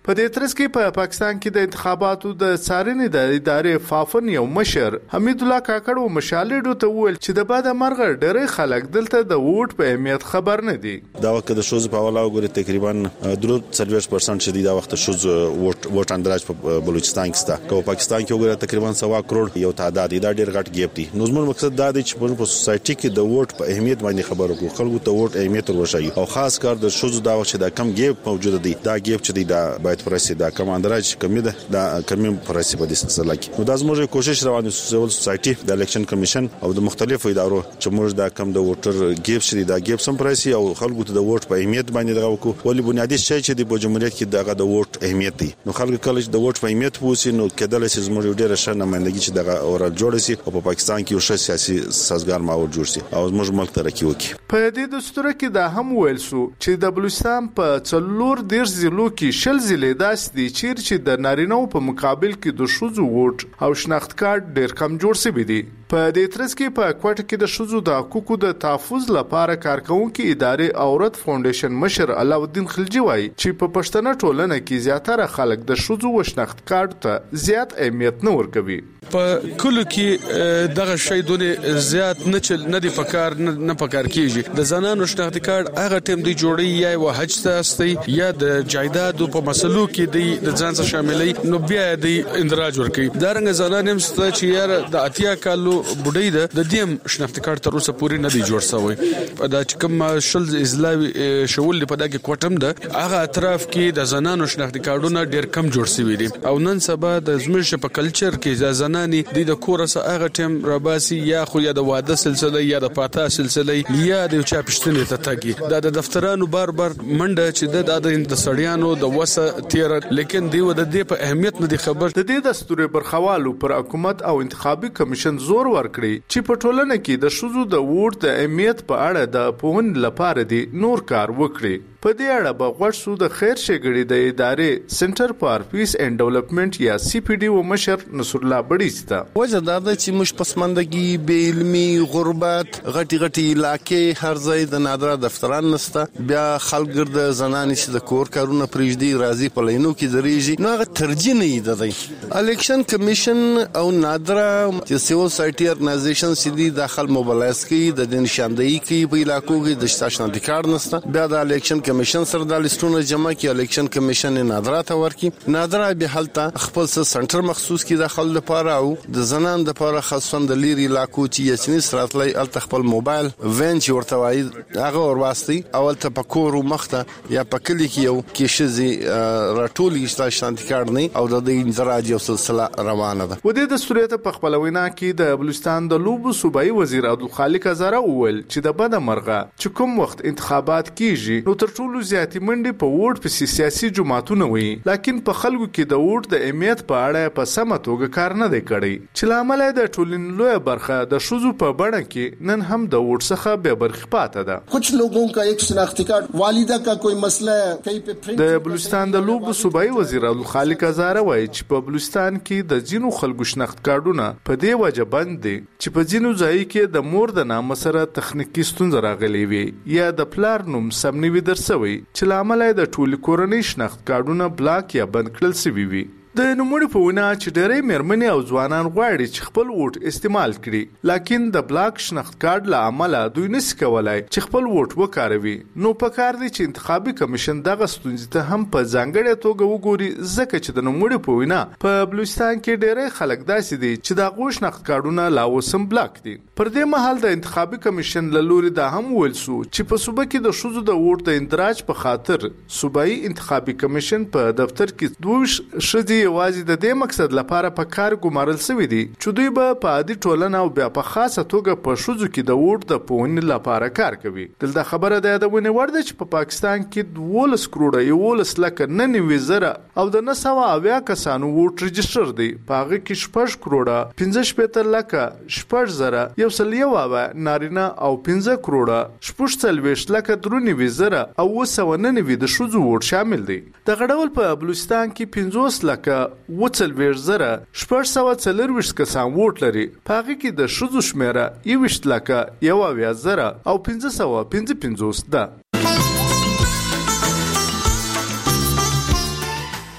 S21: په دې ترڅ کې په پاکستان کې د انتخاباتو د څارنې د ادارې فافن یو مشر حمید الله کاکړ و مشال ریډیو ته وویل چې د بعد مرغه ډېر خلک دلته د ووټ په اهمیت خبر نه دي.
S2: دا وخت د شوز په حواله وګورئ تقریبا درو څلوېښت پرسنټ شدي دا وخت شوز ووټ ووټ اندراج په بلوچستان کې ستا کو پاکستان کې وګورئ تقریبا سوا کروڑ یو تعداد دا ډېر غټ ګیپ دی. نو زموږ مقصد دا دی چې په سوسایټي کې د ووټ په اهمیت باندې خبرو وکړو، خلکو ته ووټ اهمیت ورشي او خاص کار د شوز دا چې دا کم ګیپ موجود دی دا ګیپ چې دی دا باید پرسي دا کم اندراج کمی ده دا کمی پرسي په دې سلسله کې. نو دا زموږ کوشش روان دي سیول سوسایټي د الیکشن کمیشن او د مختلفو ادارو چې موږ دا کم د ووټر ګیپ شری دا ګیپ سم پرسي او خلکو ته د ووټ په اهمیت باندې دا وکړو. ولې بنیادی شی چې د جمهوریت کې دغه د ووټ اهمیت دی. نو خلک کله چې د ووټ په اهمیت پوسی نو کېدل چې زموږ ډېر ښه نمائندګي چې دغه اورل جوړ شي او په پاکستان کې یو ښه سیاسي سازګار ماحول جوړ شي او زموږ ملک ترقی وکړي.
S21: په دې دستور کې دا هم ویل سو چې د بلوچستان په څلور ډیر ضلعو کې شل ضلع داسې دي چې د نارینه‌و په مقابل کې د ښځو ووټ او شناخت کارت ډیر کم جوړ شوی دی. په دې ترڅ کې په کوټه کې د ښځو د حقوقو د تحفظ لپاره کارکونکو ادارې عورت فاونډیشن مشر علاءالدین خلجی وایي چې په پښتنه ټولنه کې زیاتره خلک د ښځو و شناخت کارت ته زیات اهمیت نه ورکوي.
S22: په کلو کې دغه شی دونه زیات نه چل نه دی پکار نه پکار کیږي. د زنانو شناخت کارت هغه ټیم دی جوړي یا وحج ته استي یا د جایداد په مسلو کې دی د ځان سره شاملې نو بیا دی اندراج ورکي. دا رنګ زنان هم ست چې یار د اتیا کالو بډای ده د دې شناخت کارت تر اوسه پوری نه دی جوړ شوی. دا چې کوم شل ازلاوي شول په دغه کوټم ده هغه اطراف کې د زنانو شناخت کارتونه ډیر کم جوړ شوی دي او نن سبا د زموږ په کلچر کې د زنانې د کورس هغه ټیم رباسي یا خو یا د واده سلسله یا د پاتا سلسله یا د چا پښتنې ته تاګي دا د دفترانو بار بار منډه چې د د سړیانو د وسه تیر لیکن دی و د دې په اهمیت نه دی خبر.
S21: د دې دستور برخوالو پر حکومت او انتخابي کمیشن زور ورکړي چې په ټولنه کې د شوزو د ووټ د اهمیت په اړه د پوهن لپاره دی نور کار وکړي. په دې اړه به غوښ سو د خیر شګړې د ادارې سنټر فار پیس اینڈ ډیولپمنٹ یا سی پی ډی او مشر نصر الله بډیستا
S23: وجه دا ده چې موږ پسماندګي بې علمي غربت غټي غټي علاقې هر ځای د نادره دفتران نسته بیا خلک ګرد زنانې چې د کور کارونه پرېږدي راځي په لینو کې درېږي نو هغه ترجیح نه دی دی الیکشن کمیشن او نادره چې سیول سوسایټي ارګنایزیشن سیدي داخل موبلایز کوي د نشاندهي کوي په علاقو کې د شتاشن کارت نسته بیا د الیکشن کمیشن سره د لیستونو جمع کی الیکشن کمیشن نادره ته ورکی نادره به حالت خپل سنټر مخصوص کی داخل لپاره او د زنان د لپاره خاصون د لیری علاقو چې یسنی سراتلای ال خپل موبایل وین چې ورته وایي هغه ورواستي اول ته پکور مخته یا پکلی کې یو کې شزي راټولې شته شانتي کار نه او د اندراج یو سلسله روانه ده.
S21: و دې د سوريته په خپل وینا کې د بلوچستان د لوبو صوبایي وزیر عبدالخالق ازاره وویل چې د بده مرغه چې کوم وخت انتخابات کیږي نو تر ټولو زیاتې منډې په ووټ په سیاسي جماعتونو وي لکن په خلکو کې د ووټ د اهمیت په اړه په سمه توګه کار نه دی کړی چې لامل د ټولنې لوی برخه د شوزو په بڼه کې نن هم د ووټ څخه به برخه پاتې ده.
S24: کچھ لوگوں کا ایک شناختی کارت والدہ کا کوئی مسئلہ ہے کہیں پہ پرنٹ
S21: د بلوچستان د لوبو صوبایي وزیر عبدالخالق ازاره وایي چې په بلوچستان کې د جنو خلکو شناخت کارتونه په دې وجه بند دي چې په جنو ځای کې د مور د نام سره تخنیکی ستونزه راغلي وي یا د پلار نوم سم نه وي درسوي چې لامل د ټول کورنۍ شناخت کارتونه بلاک یا بند کړل شوی وي. د نوموړي په وینا چې ډېرې مېرمنې او ځوانان غواړي چې خپل ووټ استعمال کړي لکن د بلاک شناخت کارت له امله دوی نشي کولای چې خپل ووټ وکاروي. نو پکار دی چې انتخابي کمیشن دغه ستونزې ته هم په ځانګړې توګه وګوري ځکه چې د نوموړي په وینا په بلوچستان کې ډېرې خلک داسې دي چې د هغو شناخت کارتونه لا اوس هم بلاک دي. پر دې مهال د انتخابي کمیشن له لوري دا هم ویل سو چې په صوبه کې د ښځو د ووټ د اندراج په خاطر صوبایي انتخابي کمیشن په دفتر کې دوه ښځې یوازې د دې مقصد لپاره په کار ګمارل شوی دي چې دوی به په عادي ټولنه او بیا په خاصه توګه په ښځو کې د ووټ د پوهنې لپاره کار کوي. دلته خبره ده د ونې ور ده چې په پاکستان کې دولس کروڑه یولس لکه ننوي زره او د نه سوه اویا کسانو ووټ رجسټر دی په هغه کې شپږ کروڑه پنځه شپېته لکه شپږ زره یو سل یو اوه نارینه او پنځه کروڑه شپږ څلوېښت لکه درې نوي زره او اوه سوه ننوي د ښځو ووټ شامل دی. دغه ډول په بلوچستان کې پنځوس لکه اوه څلوېښت زره شپږ سوه څلرویشت کسان ووټ لري په هغه کې د ښځو شمیره یوویشت لکه یو اویا زره او پنځه سوه پنځه پنځوس ده.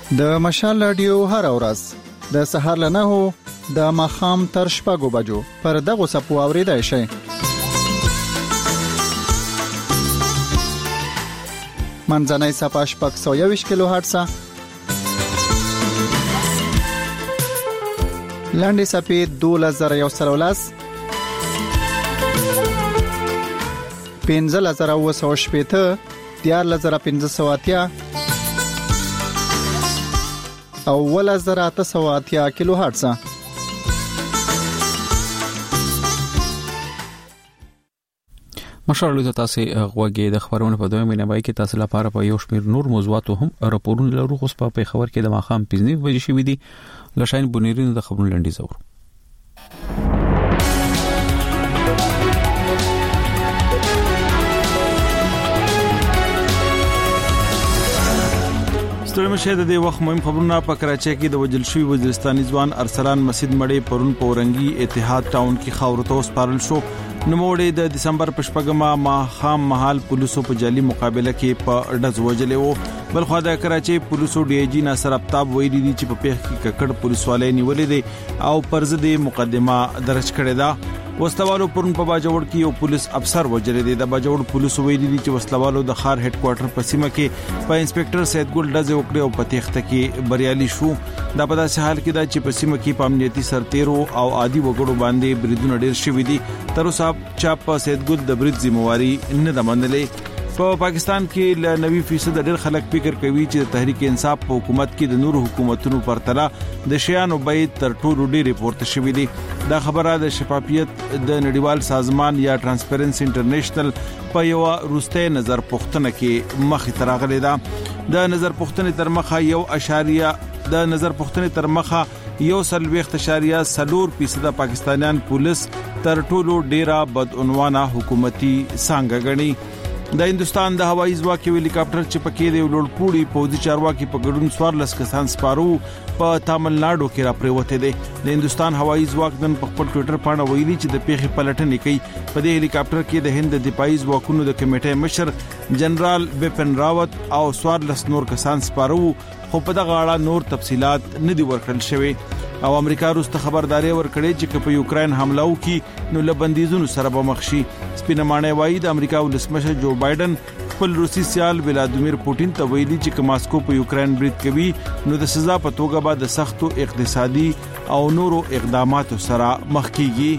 S3: د مشال رادیو هر ورځ د سهار له نهو د ماخام تر شپږو بجو پر دغه سپو اوریدای شئ. منځنۍ صفحه شپږ سوه یوویشت کیلو هرتز، لاندې صفحه دولس زره یو سل ولس، پنځه زره اوه سوه شپېته، دیارلس زره پنځه سوه اتیا او ولس زره اته سوه اتیا کیلو هرتز.
S1: مشال تاسو غوږی د خبرونو په دویمه نیمه کې تاسو لپاره په یو شمېر نور موضوعات هم راپورونه لرو. خو په خبر کې د ماخام پنځه بجې شوې دي. لشاین بونیرین د خبرونو لنډي زور.
S6: ستړي مشه د دې وخت مهم خبرونه په کراچۍ کې د وجل شوی وزیرستاني ځوان ارسلان مسجد مړې پرون پورنګي اتحاد ټاون کې خاورته سپارل شو. نوموړي د دسمبر په شپږمه ما خام محل پولیسو په جالي مقابله کې په ډز وجلې وو. بلخو د کراچۍ پولیسو ډي اي جي ناصر افتاب ویلي دي چې په پیښ کې ککړ پولیسوالۍ نیولې دي او پرځ دې مقدمه درج کړې ده. وسلوالو پرون په باجوړ کې یو پولیس افسر وجلې دي. د باجوړ پولیسو ویلي دي چې وسلوالو د خار هډ کوارټر په سیمه کې په انسپکټر سید ګل ډز وکړي او په تخته کې بریالي شو. دا په داسې حال کې دا چې په سیمه کې په امنیتي سرتیرو او عادي وګړو باندې بریدونه ډیر شوي دي. تر اوسه چا په سید ګل د برید ذمہواری نه ده منلې. په پا پاکستان کې ل نوي فیصد ډېر خلک فکر کوي چې د تحریک انصاف په حکومت کې د نورو حکومتونو پرتله د شیانو بیه تر ټولو ډېر پورته شوې دي. دا خبره د شفافیت د نړیوال سازمان یا ترانسپیرنسي انټرنیشنل په یو روسته نظر پوښتنه کې مخې ته راغلې ده. د نظر پوښتنې تر مخه یو اشاریه د نظر پوښتنې تر مخه یو سلويخت اشاریه سلور فیصد پاکستانیان پولیس تر ټولو ډیره بدعنوانه حکومتي څنګه غني. د هندستان د هوایي ځواک هلی کاپټر چې پکې د لوړپوړي پوځي چارواکي په ګډون څوارلس کسان سپارو په تامل ناډو کې را پریوته دي. د هندستان هوایي ځواک نن په خپل ټوئیټر باندې ویلي چې د پیښې پلټنې کوي. په دې هلی کاپټر کې د هند د دفاعي ځواکونو د کمیټې مشر جنرال بپن راوت او څوارلس نور کسان سپارو، خو په دغه اړه نور تفصيلات نه دي ورکړل شوی. او امریکا روسته خبرداري ورکړې چې په یوکرين حمله وکړي نو لبندیزونو سره به مخ شي. سپینمانه وایي د امریکا ولسمشر جو بایدن خپل روسي سیال ولادیمیر پوتین ته ویلي چې ماسکو په یوکرين برید کوي نو د سزا په توګه به د سختو اقتصادي او نورو اقداماتو سره مخ کیږي.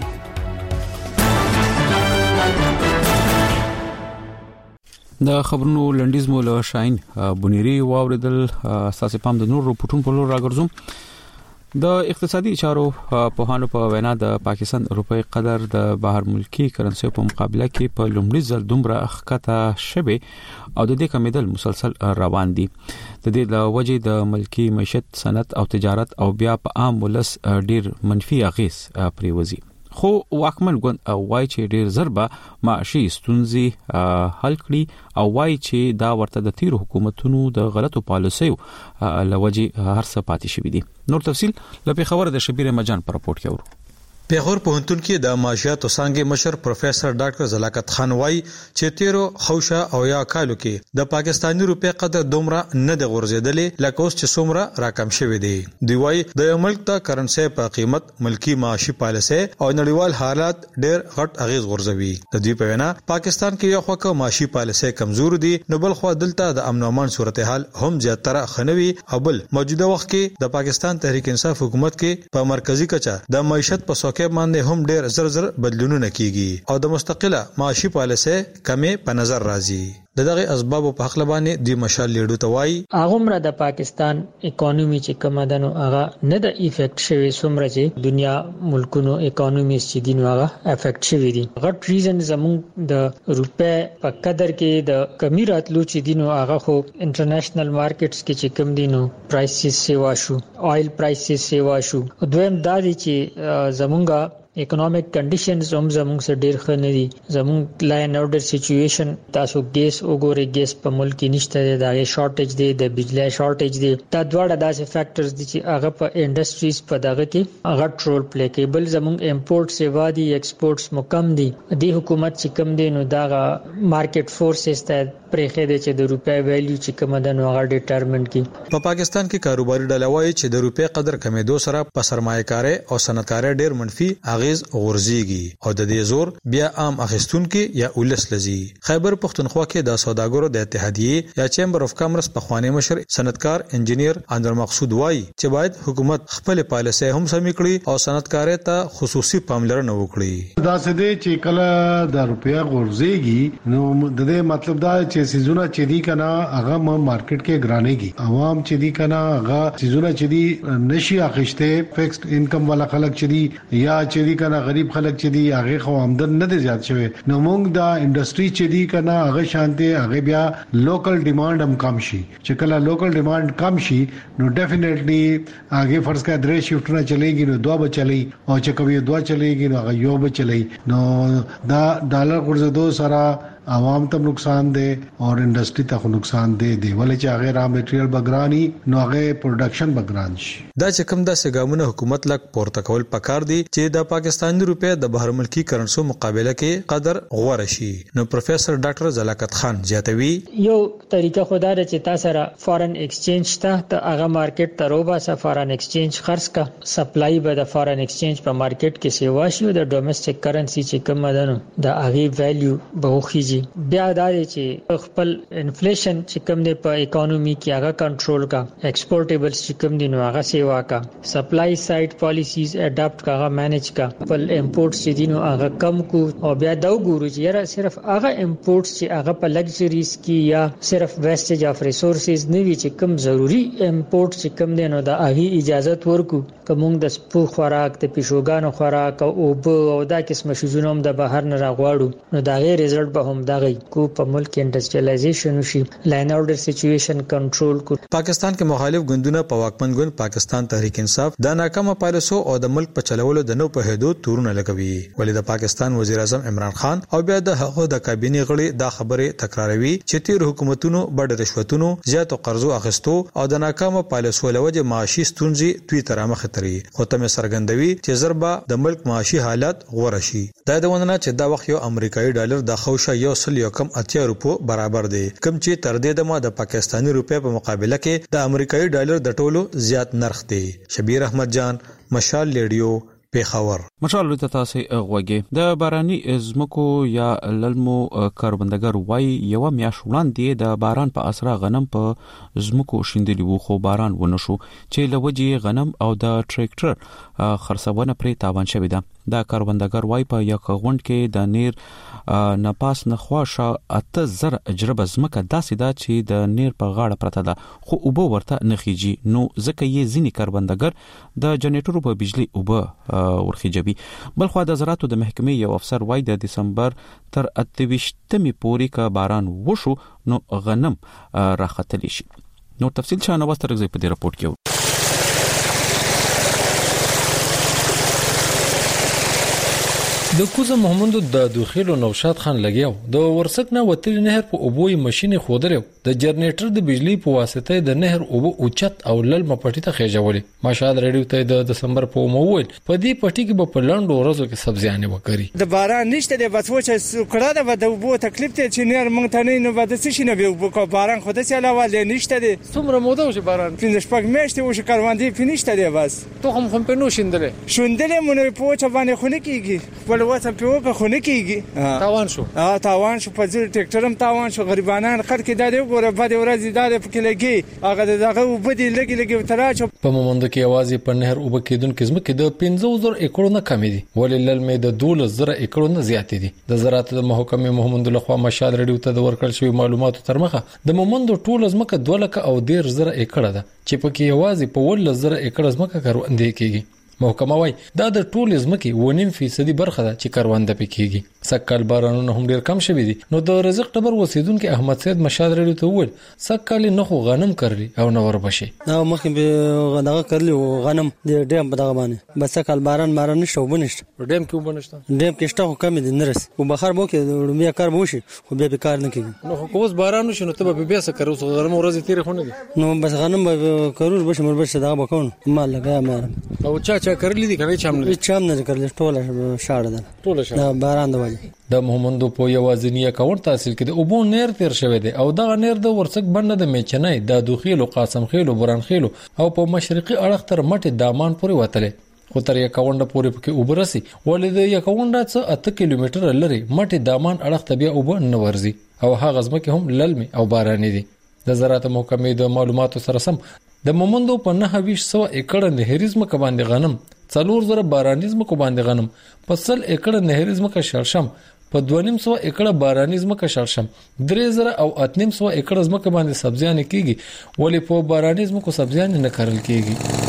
S1: د خبرونو لنډیز مو له شاین بونیری واوریدل. اساس پام د نور پټون په لور راګرځوم. د اقتصادي چارو په هانو په وینا د پاکستان روپۍ قدر د بهر ملکی کرنسي په مقابله کې په لومړي ځل دومره ښکته شوه او د دې کمیدل مسلسل روان دي. د دې د وجې د ملکی معیشت، صنعت او تجارت او بیا په عام ولس ډیر منفي اغیز پریوزي. خو واکمن ګوند وای چې ډیر ضربه معاشي ستونزې حل کړي او وای چې دا ورته د تیر حکومتونو د غلطو پالیسیو لوجې هر څه پاتې شوی دي. نور تفصيل لپاره خبره د شبیر مجان پر راپورټ کې ورو.
S7: پیغور پوهنتون کې د معاشیات او څنګه مشر پروفیسور ډاکټر زلاکت خان وای چې تیرو خوشه او یا کالو کې د پاکستاني روپې قدر دومره نه د غورځیدلې لکه اوس چې څومره راکم شوی دی. دی وای د ملک ته کرنسي په قیمت، ملکی معاشي پالیسي او نړیوال حالات ډېر غټ اغیز غورځوي. د دې په وینا پاکستان کې یو خوکه معاشي پالیسي کمزور دي، نو بل خو دلته د امن او امان صورتحال هم زیاتره خنوي. او بل موجوده وخت کې د پاکستان تحریک انصاف حکومت کې په مرکزی کچه د معیشت په کې باندې هم ډېر زر زر بدلونونه کیږي او د مستقله معاشي پالیسي کمې په نظر راځي. دغه اسباب په حق لبانه د مشال لیډو توای
S9: هغه مر د پاکستان اکانومي چې کومه دنو هغه نه د ایفیکټ شوی سمره چې دنیا ملکونو اکانومیز چې دین هغه افیکټ شوی دي. غټ ریزن زموږ د روپې په قدر کې د کمی راتلو چې دینو هغه خو انټرنیشنل مارکیټس کې چې کم دینو پرایسز سیوا شو، آیل پرایسز سیوا شو. دویم دا دي چې زمونږه اکونومیک کنډیشنز هم زموږ سره ډیر ښه نه دي. زموږ لاین اورډر سچويشن تاسو ګیس وګورئ، ګیس په ملک کې نشته دی، دا شارټیج دی، د بجلی شارټیج دی. دا دواړه داسې فیکټرز دي چې هغه په انډستریز په دغه کې هغه رول پلی کوي. بل زموږ امپورټ سیوا دي، ایکسپورټس مکم دي. د حکومت چې کم دي نو دا مارکیټ فورسز ته پرېخې دي چې د روپیا ویلیو چې کوم ده نو هغه ډیټرمن کی.
S7: په پاکستان کې کاروباري ډله وایي چې د روپیا قدر کمیدو سره په سرمایه‌کاري او صنعتکاري ډېر منفي اغیز غورځيږي او د دې زور بیا عام اخیستونکو یا ولس لذي. خیبر پختونخوا کې د سوداګرو د اتحادیې یا چیمبر اف کامرس په خوانی مشر صنعتکار انجینیر اندر مقصود وایي چې باید حکومت خپل پالیسي هم سمې کړي او صنعتکاري ته خصوصي پاملرنه وکړي.
S4: دا څه دي چې کله د روپیا غورځيږي نو د دې مطلب دا چې سيزونه چې دي کنه هغه مارکیټ کې ګرانېږي. عوام چې دي کنه هغه سيزونه چې دي نشي اخیسته، فیکسډ انکم والا خلک چې دي یا چې دي کنه غریب خلک چې دي هغه خو آمدن نه دي زیات شوی. نو موږ دا انډستری چې دي کنه هغه شانته هغه بیا لوکل ډیماند هم کم شي. چې کله لوکل ډیماند کم شي نو ډیفینیټلی هغه فرض کړه درې شفټونه چلےږي نو دوه به چلی او چې کوي دوه چلےږي نو هغه یو به چلی. نو دا ډالر ورزدو سره عوام ته نقصان دی او انډستری ته نقصان دی دی ولې چې هغه را میټریل بګرانی نو هغه پروډکشن بګران شي.
S7: دا چې کوم د سګامونه حکومت لک پورته کول پکار دی چې د پاکستاني روپیا د بهر ملکی کرنسو مقابله کې قدر غوړ شي. نو پروفیسور ډاکټر زلاکت خان زیاتوي
S9: یو طریقه خدای د چې تاسو سره فارن ایکسچینج ته ته هغه مارکیټ ته روبا سره فارن ایکسچینج خرڅ کا سپلای به د فارن ایکسچینج په مارکیټ کې سیوا شي او د ډومېسټک کرنسي چې کوم ده نو د هغه ویلیو به وخیږي. بیا دا چې خپل انفلیشن چې کوم دی په اکانومي کې هغه کنټرول کا، ایکسپورټیبلز چې کوم دي نو هغه سیوا کا، سپلای سایډ پالیسیز اډاپټ کا، هغه مینج کا، خپل امپورټس چې دي نو هغه کم کو او بیا دا وګورو چې یاره صرف هغه امپورټس چې هغه په لګژریز کې یا صرف ویسټیج اف ریسورسز نه وي چې کوم ضروری امپورټ چې کوم دي نو دا هغه اجازه ورکو کوم د سپو خوراک د پښوګانو خوراک او او دا قسم شوزونو د بهر نه راغواړو نو دا غیر رزلټ به هم دغه کو په ملک انډستریالایزیشن وشي، لاین اورډر سچويشن کنټرول کو.
S7: پاکستان کې مخالف ګوندونه په واکمن ګوند پاکستان تحریک انصاف د ناکامه پالیسو او د ملک په چلولو د نو په حدود تورونه لګوي. ولې د پاکستان وزیر اعظم عمران خان او بیا د هغه د کابینې غړي دا خبره تکراروي چې تیر حکومتونو بډ رشوتونو زیاتو قرضو اخیستو او د ناکامه پالیسو لوجه معاشي ستونزې توی تر مخ تري خو تم سرګندوي چې ضربه د ملک معاشي حالت غوړ شي. دا د ونه چې دا وخت یو امریکایي ډالر د خوشه یو سل یو کم اتیا روپو برابر دی، کم چې تر دې دمه د پاکستاني روپیا په مقابله کې د امریکایي ډالر د ټولو زیات نرخ دی. شبیر احمد جان، مشال ریډیو، پیښور.
S1: مشال ته تاسو غوږی د باراني زمکو یا للمو کاربندګر وای یو میاش وړاندې د باران په اسرا غنم په زمکو شیندلی وو خو باران ونه شو چې لوجي غنم او د ټریکټر خرڅونه پرې تاوان شوی ده. دا کاربندګر وای په یک غونډ کې د نیر نپاس نخواشه اته زر اجربه زمکه داسې ده چې د نیر په غاړه پرته ده خو اوبه ورته نخیږي نو ځکه یې ځینی کاربندګر د جنریټرو په بجلی اوبه ورخیجوي. بلخو د زراعتو د محکمې یو افسر وای د دسمبر تر اتویشتمې پورې که باران وشو نو غنم راختلی شي. نو تفصیل شانه واستر غزي په دې راپورټ کې.
S8: د کوزه محمد د دوخیلو نوشاد خان لګیاو د ورسک نه وتل نهر په اوبوي ماشين خودرو د جنریټر د بجلی په واسطه د نهر اوبو اوچت او لل مپټی ته خېجولې. ماشاد ریډیو ته د دسمبر په موول په دې پټی کې په پلند ورځو کې سبزیانه وکړي. د باران نشته د بس وچه کړه د د اوبو تکلیف ته چې نهر مونږ ته نه نو بد څه شي نه به وبو باران خو د سیاله والي نشته د څومره موده وش باران پینځ شپږ میاشتې وش کاروان دی فینشته دی بس ته هم هم په نو شیندلې شوندلې مونږ په وچه باندې خونه کیږي ول وڅم په وکه خونه کیږي تاوان شو اه تاوان شو په ځل ټریکټرم تاوان شو غریبانان خلک د دې ګوره په دې ورځ د په کې لګي هغه دغه وبدي لګي لګي تراچ په مومند کې आवाज په نهر وب کېدون کې زمکه د پنځه زره ایکړو نه کم دي ولې لل مې د دوله زره ایکړو نه زیات دي. د زراعت د محکمې محمد لخوا مشال ریډیو ته د ورکړل شوی معلوماتو تر مخه د مومند ټوله زمکه دوه لک او ډیر زره ایکړه ده چې په کې आवाज په ول زره ایکړه زمکه کاروندې کېږي. محکمه وای دا د ټول زمکه ونیم فیصدي برخه ده چې کاروانده پکېږي. سکهال بارانونه هم ډیر کم شوي دي. نو د رزق ټبر اوسیدونکو احمد سید مشاد رډیو ته وویل سکهال نه خو غنم کړلی او نه وربشي
S10: دا مخکې به دغه کړلی غنم د ډیم په دغه باندې بس سکهال باران باران نشته وبنشته
S8: ډیم کې وبنشته
S10: ډیم کې شته خو کم دي نرس او بخار مو کې بیا کار مو شي خو بیا به کار نه کوي.
S8: نو خو اوس باران شنو ته به بیا څه کوو غنم ورځ تیرې خو نه دي
S10: نو بس غنم به کړو بش مر بش دا به کوم مال لگا مار
S8: او چا چا کړلی دي کنه چام نه
S10: چام نه کړل ټوله شاړه ده
S8: ټوله شاړه
S10: باران د وجه
S8: د محمد په یوازینی اکاونټ تحصیل کې د اوبو نیر تیر شوی دی او دغه نیر د ورڅک بند د میچنای د دوخیلو قاسم خیلو بران خیلو او په مشرقي اړخ تر مټ دامان پورې وتلې خو تر یکاونډ پورې پکې وبرسي ولې د یکاونډ څخه اته کیلومتر لري مټ دامان اړخ ته بیا اوبو نه ورزي او هغه ځمکه هم للمي او باراني دي. د زراعت محکمې د معلوماتو سره سم د مومندو په نه هویش سو ایکړ نهریزم ک باندې غنم څلور زره بارانیزم کو باندې غنم په سل ایکړ نهریزم ک شړشم په دوه نیم سو ایکړ بارانیزم ک شړشم درې زره او اتنیم سو ایکړ زم ک باندې سبزیان کیږي ولې په بارانیزم کو سبزیان نه کرل کیږي.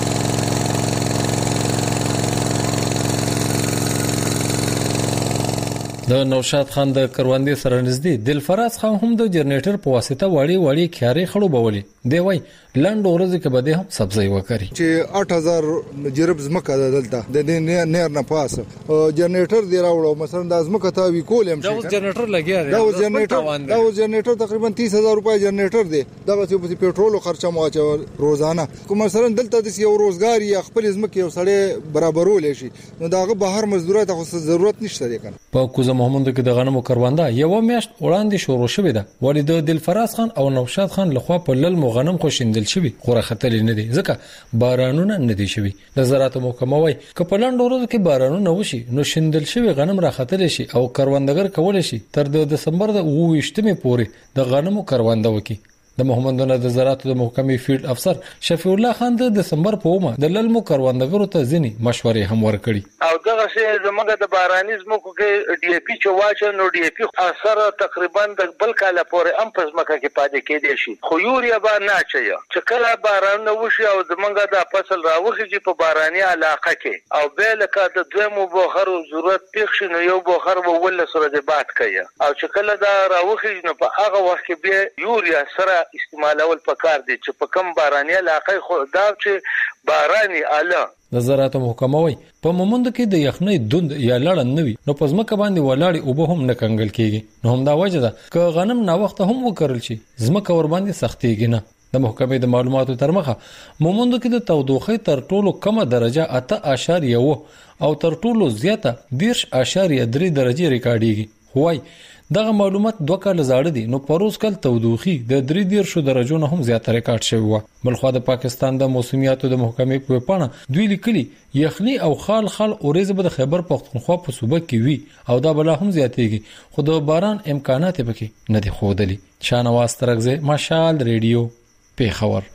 S8: د نوشاد خان د کروندې سره نږدې دلفراز خان هم د جنریټر په واسطه وړي وړي کیاري خړو بولي دی وای لاند ورځ کې بده هم سبزی وکړي
S11: چې آठ هزار جرب زمکه دلته د دې نیر نه پاس جنریټر دی راوړو مثلا د زمکه ته وی کولم
S8: شي دا جنریټر لګیا دی
S11: دا جنریټر دا جنریټر تقریبا تیس هزار روپے جنریټر دی دا چې په پېټرول خرچه مو اچو روزانه کوم مثلا دلته د یو روزګار یا خپل زمکه یو سړی برابرول شي نو داغه بهر مزدورات خو ضرورت نشته دی کنه.
S8: په کوزه محمد کې د غنمو کرونده یو میاشت وړاندې شروع شوې ده ولې د دلفراز خان او نوشاد خان لخوا په لل غنم خو شیندل شوی خو راختل نه دي ځکه بارانونه نه دي شوی. د زراعت محکمه وايي ک په لاند ورځ کې بارانونه وشي نو شیندل شوی غنم راختل شي او کروندګر کول شي تر د دسمبر د اوویشتمې پورې د غنمو کرونده وکي. د محمدونه د زراعت د محکمې فیلډ افسر شفیع الله خان د دسمبر په اومه د للمو کروندګرو ته ځینی مشورې هم ورکړي
S12: او دغه شی زموږ د بارانیزمو کې ډي اي پی چواچ نو ډي اي پی اثر تقریبا د بل کال پورې ام پزماکه کې پاتې کېدې شي خو یوریا با نه چي چې کله باران نو وشي او زموږ د فصل راوخي چې په باراني علاقه کې او به لکه د دویمو بوخرو ضرورت پیښ شي نو یو بوخر به ول سره د بات کوي او چې کله دا راوخي نو په هغه وخت کې به یوریا سره استعمالول پکار دي چې په کم باراني علاقه خو دا چې باراني اله.
S8: د زراعت محکمه وای په مومند کې د یخنۍ دوند یا لړن نوي نو په ځمکه باندې ولاړې او به هم نه کنګل کیږي نو هم دا وجه ده ک غنم نا وخت هم وکړل شي ځمکه ور باندې سختيږي نه. د محکمې د معلوماتو تر مخه مومند کې د تودوخه تر ټولو کمه درجه اته اشاریه و او تر ټولو زیاته دیرش اشاریه درې درجه ریکارډيږي. وای دغه معلومات دوه کال زاړه دي نو پروز کال تودوخي د درې دیرشو درجو نه هم زیاته ریکارډ شوی و. بلخو د پاکستان د موسمیاتو د محکمې په پاڼه دوی لیکلي یخني او خال خال اوريزه به د خیبر پختونخوا په صوبه کې وي او دا بلا هم زیاتېږي خو د باران امکانات پکې نه دي خودلی. شانواز ترغزه مشال ریډیو پیښور.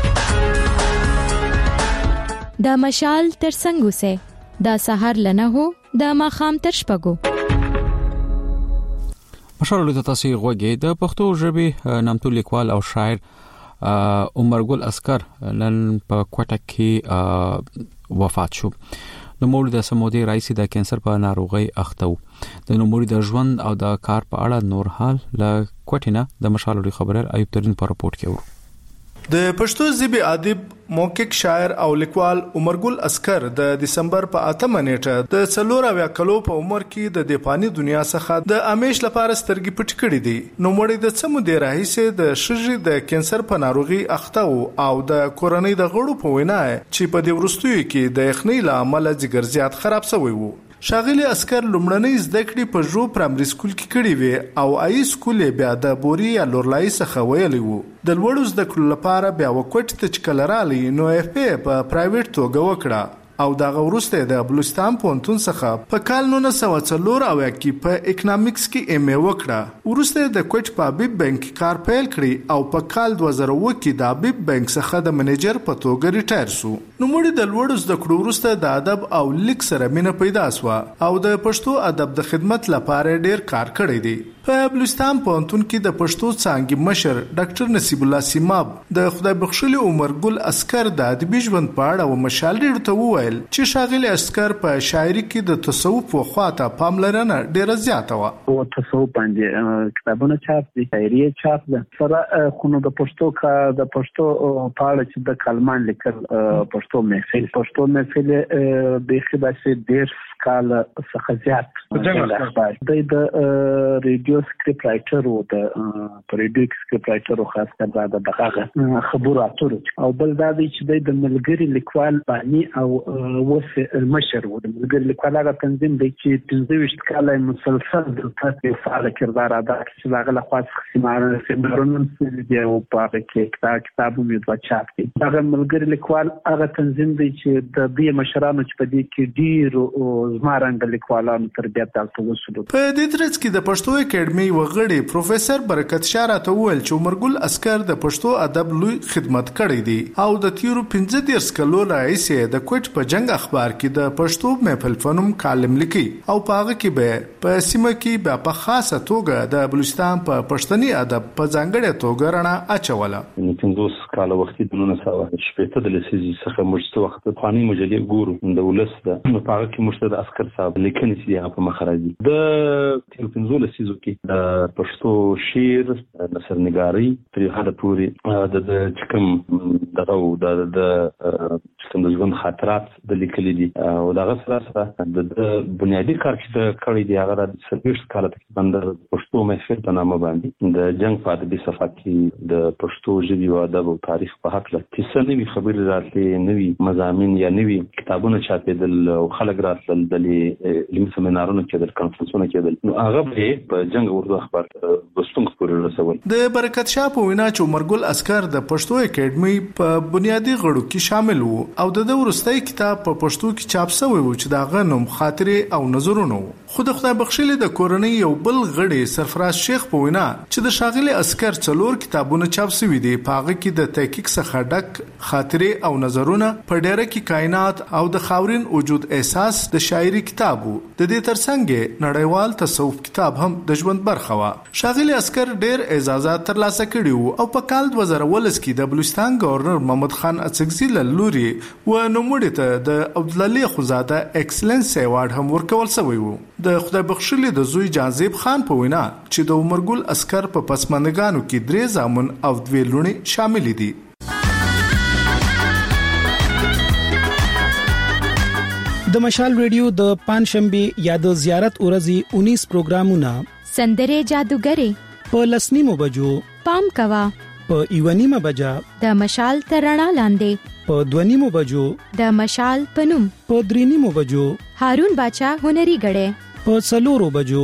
S20: د مشال ترڅنګ اوسه د سحر لنه هو د ماخام تر شپګو.
S1: مشال له تاسو غوږی د پښتو ژبې نامتو لیکوال او شاعر عمرګل اسکر نن په کوټه کې وفات شو. د مولود د سمودي رئیس د کانسر په ناروغي اخته و. د نوموړي د ژوند او د کار په اړه نور حال له کوټینه د مشال له خبرر ایوب ترين په راپورټ کې ورو.
S21: د پښتو ژبې ادیب موقع شاعر او لیکوال عمرګل اسکر د دسمبر په اتمه نیټه د څلور اویا کلو په عمر کې د دیپانی دنیا څخه د امیش لپاره سترګې پټ کړې دي. نو مړی د څمو د راهیسه د شری د کانسر په ناروغي اخته او د کورنۍ د غړو په وینا چې په دې ورستوي کې د یخنۍ له امله ځګر زیات خراب شوی وو. شاغلی اسکر لومړنۍ زده کړې په جو پرایمري سکول کې کړې وې او آی سکول بیا د بوري یا لورلای څخه ویلی وو. د لوړو زده کړو لپاره بیا وکټ ته چکلرالي نو اف پی په پرایویټ توګه وکړه او دا غوړسته د بلوچستان پونتون څخه په کال نو نسو څلور او کې په اکونومکس کې ایم ای وکړه. ورسته د کوټ په بيب بانک کار پیل کړی او په کال دوه زره اووه کې د بيب بانک څخه د منیجر په توګه ریټایر شو. نو مړي د لوړو زده کړو ورسته د ادب او لیک سره مینه پیدا شو او د پښتو ادب د خدمت لپاره ډیر کار کړی دی. په بلوچستان پوهنتون کې د پښتو څانګې مشر ډاکټر نصیب الله سیماب د خدای بخښلي عمر ګل اسکر د ادبي ژوند په اړه و مشال ډېر ته وویل چې ښاغلي اسکر په شاعري کې د تصوف په خواته پاملرنه ډېره زیاته وه.
S5: او تصوف باندې کتابونه چاپ دي، شاعري چاپ ده، سره خو نو د پښتو کا د پښتو په اړه چې د کلمان لیکل پښتو محفل پښتو محفل به خدای ډېر کال څخه زیات د ریډیو سکرپټ رائټر او د ریډیو سکرپټ رائټر خاص کار د دغه خبرو اترو او بل دا چې د ملګری لیکوال باندې او وس مشر و د ملګری لیکوال هغه تنظیم دی چې پنځه ویشت کاله مسلسل د تاسو فعال کردار ادا کوي چې هغه له خاص سیمانه سیمانه دی او په کې کتاب کتابونه د چاپ دي. هغه ملګری لیکوال هغه تنظیم دی چې د دې مشرانو چې په دې کې ډیر زمارنګ لیکوالانو تربیت تاسو وسلو.
S21: په دې ترڅ کې د پښتو اکیډمي وغړي پروفیسور برکت شاه ته وویل چې عمر ګل اسکر د پښتو ادب لوی خدمت کړی دی او د تیرو پنځه دیرش کلو راهیسې د کوټ په جنگ اخبار کې د پښتو محفل فنوم کالم لیکي او په هغه کې به په سیمه کې به په خاصه توګه د بلوچستان په پښتني ادب په ځانګړې توګه رڼا اچوله.
S13: پنځوس کاله وخت د نن سره شپږ د لسیزي څخه مجته وخت فانی مجلې ګورو د ولس د په هغه کې مشته د اسکر صاحب لیکنې چې په مخرجي د تیرو پنځو لسیزو کې د پښتو شعر نثر نگاري تر هغه پورې د چکم دغه د د چکم د ژوند خاطرات د لیکلي دي او دغه سره سره د بنیادی کار چې د کړی دی هغه د سرویس کاله تقریبا د پښتو محفل په نامه باندې د جنگ په ادبي صفحه کې د پښتو ژبې او ادب او تاریخ په حق له کیسه نوي خبرې راتلې نوي مضامین یا نوي کتابونه چاپېدل او خلک راتلل د علمي سیمینارونو کې د کانفرنسونو کې نو هغه په جنگ اردو اخبار بستون پورې رسول.
S21: د برکت شاه په وینا چې عمر ګل اسکر د پښتو اکیډمي په بنیادی غړو کې شامل وو او د ورستۍ کتاب په پښتو کې چاپ شوی و چې دا غنوم خاطرې او نظرونه خو د خدای بخښلي د کورنۍ یو بل غړي سرفراز شیخ په وینا چې د شاغلي اسکر څلور کتابونه چاپ شوی دي په هغه کې د تحقیق څخه ډک خاطرې او نظرونه په ډیره کې کائنات او د خاورین وجود احساس د شاعري کتابو د دې ترڅنګ نړیوال تصوف کتاب هم د ژوند برخه و. شاغلي اسکر ډیر اعزازات ترلاسه کړي وو او په کال دوه زره ولس کې د بلوچستان گورنر محمد خان اڅکزي لوري و نوموړي ته د عبدالله خزاده ایکسلنس ایوارډ هم ورکول شوی وو. د خدای بخښلي د زوی جانزیب خان په وینا چې د عمر ګل اسکر په پسماندګانو کې درې زامن او دوه لونې شامل دي.
S19: د مشال ریډیو د پنځشنبه یا د زیارت ورځې انیس پروګرامونه
S20: سندره جادوګری
S19: په لسنیمو بجو
S20: پام کوا
S19: په ایوانیمه بجا
S20: د مشال ترڼا لاندې
S19: په دونیمو بجو
S20: د مشال پنوم
S19: په درینیمو بجو
S20: هارون باچا هنري غړې
S19: په څلورو بجو.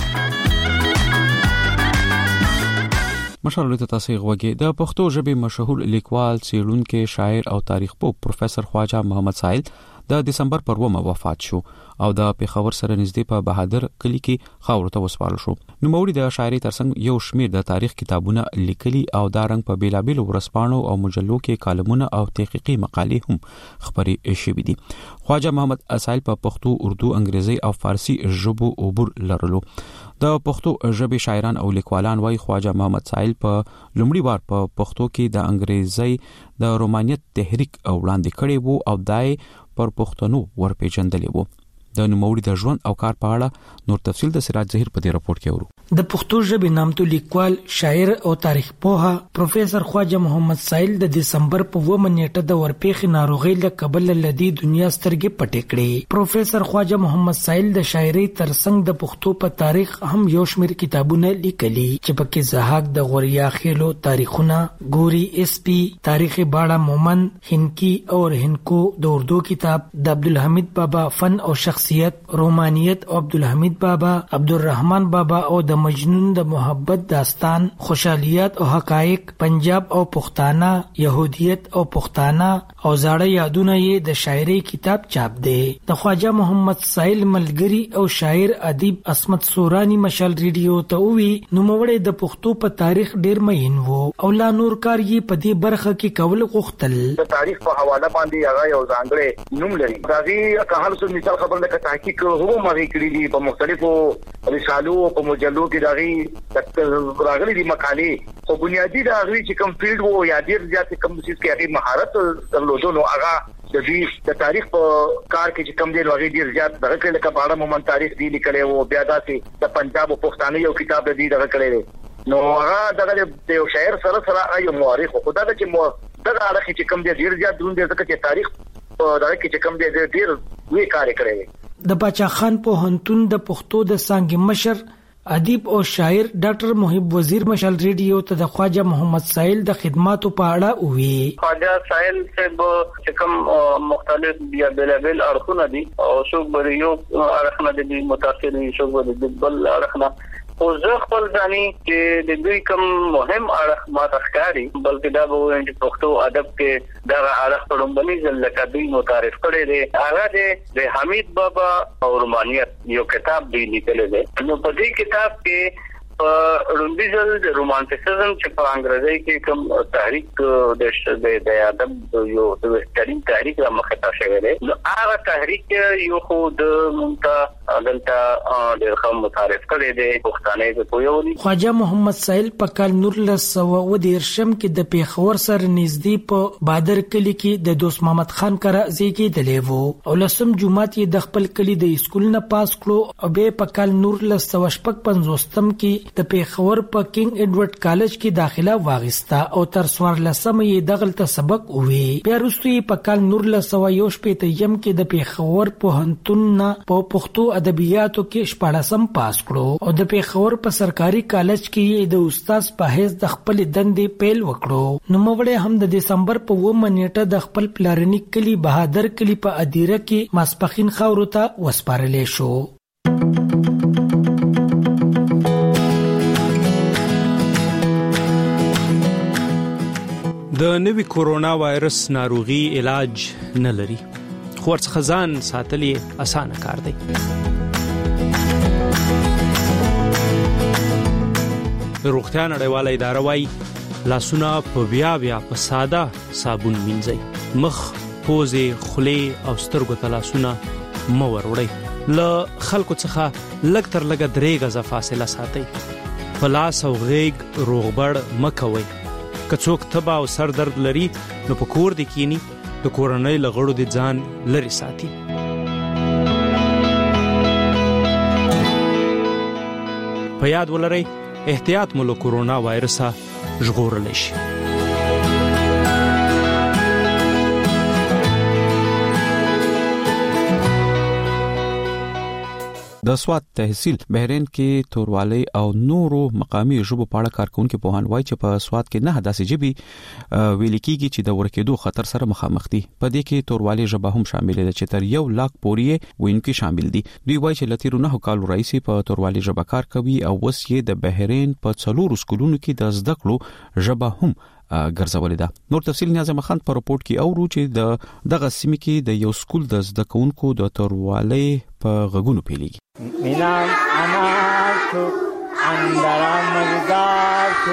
S1: مشال ته تاسو غوږی د پښتو ژبې مشهور لیکوال څېړونکي شاعر او تاریخ پوه پروفیسور خواجه محمد سایل د دسمبر پر اوومه وفات شو او د پیښور سره نږدې په بهادر کلی کې خاورو ته وسپارل شو. نو موري د شاعري ترڅنګ یو شمیر د تاریخ کتابونه لیکلي او دا رنګ په بیلابیل ورسپانو او مجلو کې کالمونه او تحقیقي مقالې هم خبري شوې دي. خواجه محمد اسایل په پښتو، اردو، انګریزي او فارسی ژبو عبور لرلو. د پښتو ژبې شاعران او لیکوالان وايي خواجه محمد سایل په لومړي بار په پښتو کې د انګریزي د رومانیت تحریک وړاندې کړی وو او دای پر پښتنو ورپېژندلې وو. د نوموړي د ژوند او کار په اړه نور تفصیل د سراج ظهیر په دې راپورټ کې ورو.
S14: د پښتو ژبې نامتو لیکوال، شاعر او تاریخ پوه پروفیسور خواجه محمد سایل د دسمبر په اوومه نیټه د ورپېښې ناروغۍ له کبله لدی دنیا سترګې پټې کړې. پروفیسور خواجه محمد سایل د شاعرۍ ترڅنګ د پښتو په تاریخ هم یو شمېر کتابونه لیکلي چې پکې زهاک د غوریا خېلو تاریخونه، ګوري اس پی، تاریخ باړه مومن، هنکی اور هنکو د اردو کتاب، د عبدالحمید بابا فن او شخصیت، رومانیت او عبدالحمید بابا، عبدالرحمن بابا او د مجنون د محبت داستان، خوشالیات او حقایق، پنجاب او پښتانه، يهودیت او پښتانه او زاړه یادونه یې د شاعرۍ کتاب چاپ دی. د خواجه محمد سایل ملګری او شاعر ادیب اسمت سورانی مشال ریډیو ته وی نوموړی د پښتو په تاریخ ډیر مهین وو او لا نور کار یې په دې برخه کې کول غوښتل.
S16: د تاریخ په حواله باندې هغه یو ځانګړی نوم لري. راځي که هر څه مثال خبر
S12: ځکه تحقیق هم مغي کړی دي په مختلفو رسالو په مجلو کې داغي راغلي دي مقالې خو بنیادی دا غوي چې کوم فیلډ وو یا ډیر زیات کوم څه کې هغه مهارت درلودونو هغه د دې د تاریخ په کار کې چې کوم دی هغه ډیر زیات دغه کله کې باړه مومن تاریخ دی لیکلی وو بیا داسې د پنجاب او پښتانه یو کتاب دی دغه کړی نو هغه دغه د یو شاعر سره سره یو مورخ خو دا چې مو دغه اړه چې کوم دی ډیر زیات دروند دی ځکه چې تاریخ دغه کې چې کوم دی ډیر وی کار کړی
S14: د بچا خان په هنتون د پښتو د څنګه مشر ادیب او شاعر ډاکټر محب وزیر مشال ریډیو ته د خواجه محمد سائل د خدماتو په اړه وی
S15: خواجه سائل سے کوم مختلف یا بلابل اړخونه دي او څوک به یو اړخ نه دي متاثر دي څوک به د بل اړخ نه او زه خپل ځاني چې د دوی کوم مهم اړخ ما تخکاری بلکې دا به وایي چې پښتو ادب کې دا اړخ په لومبني ځل لکه دوی متعارف کړي دي هغه د حمید بابا او رومانیت یو کتاب دی لیکل دي نو په دې کتاب کې رومبي ځل د رومانتیسزم چې په انګریزي کې کوم تحریک د د ادب یو د وسترین تحریک را مخته شوی دی نو هغه تحریک یو خو د مونږه دلته د خام متعارف کړي دي پښتانه په پویونی
S14: خواجه محمد سائل په کال نور لسو و د ارشم کې د پیښور سره نږدې په بادر کلی کې د دوست محمد خان کرا زیږی دلی وو او لسم جمعات یې د خپل کلی د اسکول نه پاس کړو او به په کال نور لسو شپږ پنځوستم کې د پیښور په کینګ ایډورډ کالج کې داخله واغستا او تر څوار لسم یې دغلت سبق وی بیا وروسته په کال نور لسو یو شپې ته یم کې د پیښور په هنتون نه په پښتو ادبیاتو کې شپږم پاس کړو او د پیښور په سرکاري کالج کې د استاد په حیث د خپل دندې پیل وکړو نو موږ هم د دسمبر په و منېټه د خپل پلارنی کلی بهادر کلی په ادیره کې ماسپخین خاورو ته وسپارلې شو
S16: د نوي کورونا وایرس ناروغي علاج نه لري خو ورڅخه ځان ساتل یې اسانه کار دی روغتیا نړیواله اداره وايي لاسونه په بیا بیا په ساده صابون مینځئ مخ پوزې خولې او سترګو ته لاسونه مه وروړئ له خلکو څخه لږ تر لږه درې غزه فاصله ساتئ په لاس او غېږ روغبړ مه کوئ که څوک تبه او سر درد لري نو په کور دې کینی د کورنۍ له غړو دې ځان لري ساتي په یاد ولرئ احتیاط مو له کورونا وایرسه ژغورلی شي
S1: د سوات تحصیل بحرین کې توروالی او نورو مقامی ژبو په اړه کارکونکو په هان وایي چې په سوات کې نه داسې ژبې ویل کېږي چې د ورکېدو خطر سره مخامخ دي په دې کې توروالی ژبه هم شامل ده چې تر یو لاک پورې وینکي شامل دي دوی وایي چې لتیرو نه کالو رئیسي په توروالی ژبه کار کوي او وس یې د بحرین په څلورو سکولونو کې د زده کړو ژبه هم ګرځولې ده نور تفصیل نظم خان په رپورت کې اورو چې د دغه سیمې کې د یو سکول د زده کوونکو د توروالی په غږونو پیلېږي
S17: مینام اناشو اندرا مزدارشو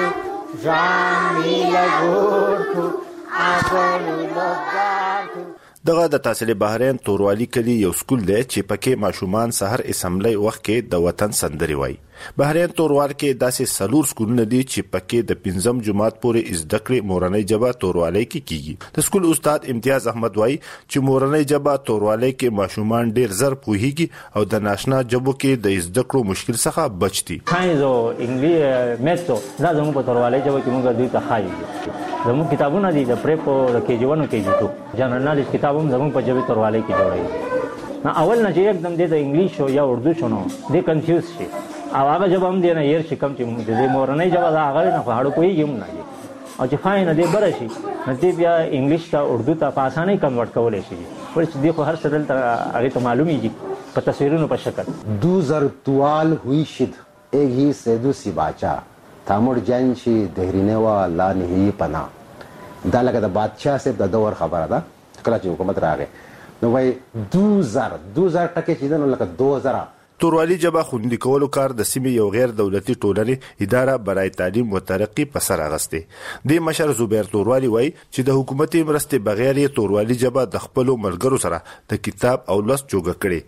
S17: جان میلگورشو آگولو لگارشو
S18: دغه د تحصیل بحرین توروالی کلی یو سکول دی چې پکې ماشومان سحر اسمبلی وخت کې د وطن سندري وایي بحرین توروال کې داسې سلور سکولونه دي چې پکې د پنځم جماعت پورې زده کړې مورنۍ ژبه توروالی کې کیږي د سکول استاد امتیاز احمد وایي چې مورنۍ ژبه توروالی کې ماشومان ډیر زر پوهیږي او د ناشنا ژبو کې د زده کړو مشکل څخه بچ دي
S25: ساينس او انګلیسي میتھو دا زموږ په توروالی ژبه کې موږ دوی ته خایي زموږ کتابونه دي د پریپ او د کېجی ون او کېجی ټو جنرال نالج کتاب هم زموږ په ژبه توروالی کې جوړي نه اول نه چې एकदम د انګلیش یا اردو شنو د کنفیوز شي او هغه ژبه هم دی نه ير شي کم چې د مورنۍ ژبه دا هغه نه په هړو کوي هم نه دي او چې فاین دی بر شي نو دی بیا انګلیش ته اردو ته په اسانۍ کنورټ کولای شي پر چې دی خو هر څه دلته هغه ته معلومیږي په تصویرونو په شکل
S26: دوزر توال ہوئی شد ایک ہی سیدو سی باچا تامر جان شي دهرینه وا لا نه پنا دا لکه د بادشاہ صاحب د دور خبره ده کله چې حکومت راغی نو وای دوزر دوزر ټکه چې نو لکه دوزر
S18: توروالی ژبه خوندي کولو کار د سیمې یو غیر دولتي ټولنې اداره برای تعلیم او ترقی په سر اغسته د مشر زبیر توروالی وای چې د حکومتي مرستې بغیر توروالی ژبه د خپل ملګرو سره د کتاب او لوست جوړ کړي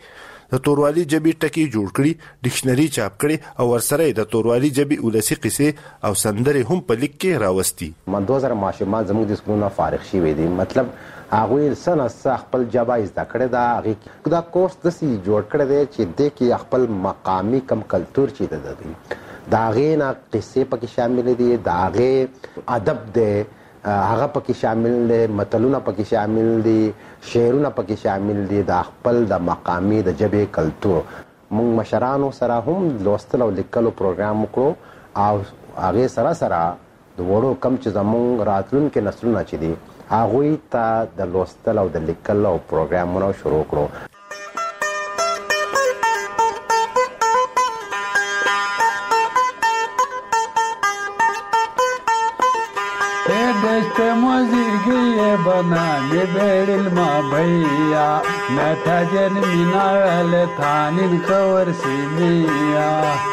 S18: د توروالي جبي ټکی جوړ کړي، ډکشنري چاپ کړي او ورسره د توروالي جبي ولسی قصې او سندري هم په لیک کې راوستي.
S26: من دوه زره ماشومان زموږ د سکولونو فارغ شوي دي، مطلب هغه سن اس خپل جبایز دا کړی دا هغه دا کورس د سی جوړ کړی دی چې د کې خپل مقامی کم کلچر چي د دی دا غینا قصې پکې شامل دي، دا غي ادب دی هغه پکې شامل دي، متلونه پکې شامل دي، شعرونه پکې شامل دي، دا خپل د مقامی د جبې کلچر موږ مشرانو سره هم لوستل او لیکلو پروګرام وکړو او هغه سره سره د وړو کم چې زموږ راتلونکي نسلونه چې دي هغوی ته د لوستل او د لیکل او پروګرامونو شروع کړو.
S2: دشت موزیگی بنانی بیڑل ما بھیا میں تھا جن منال تھانین کور سیمیا.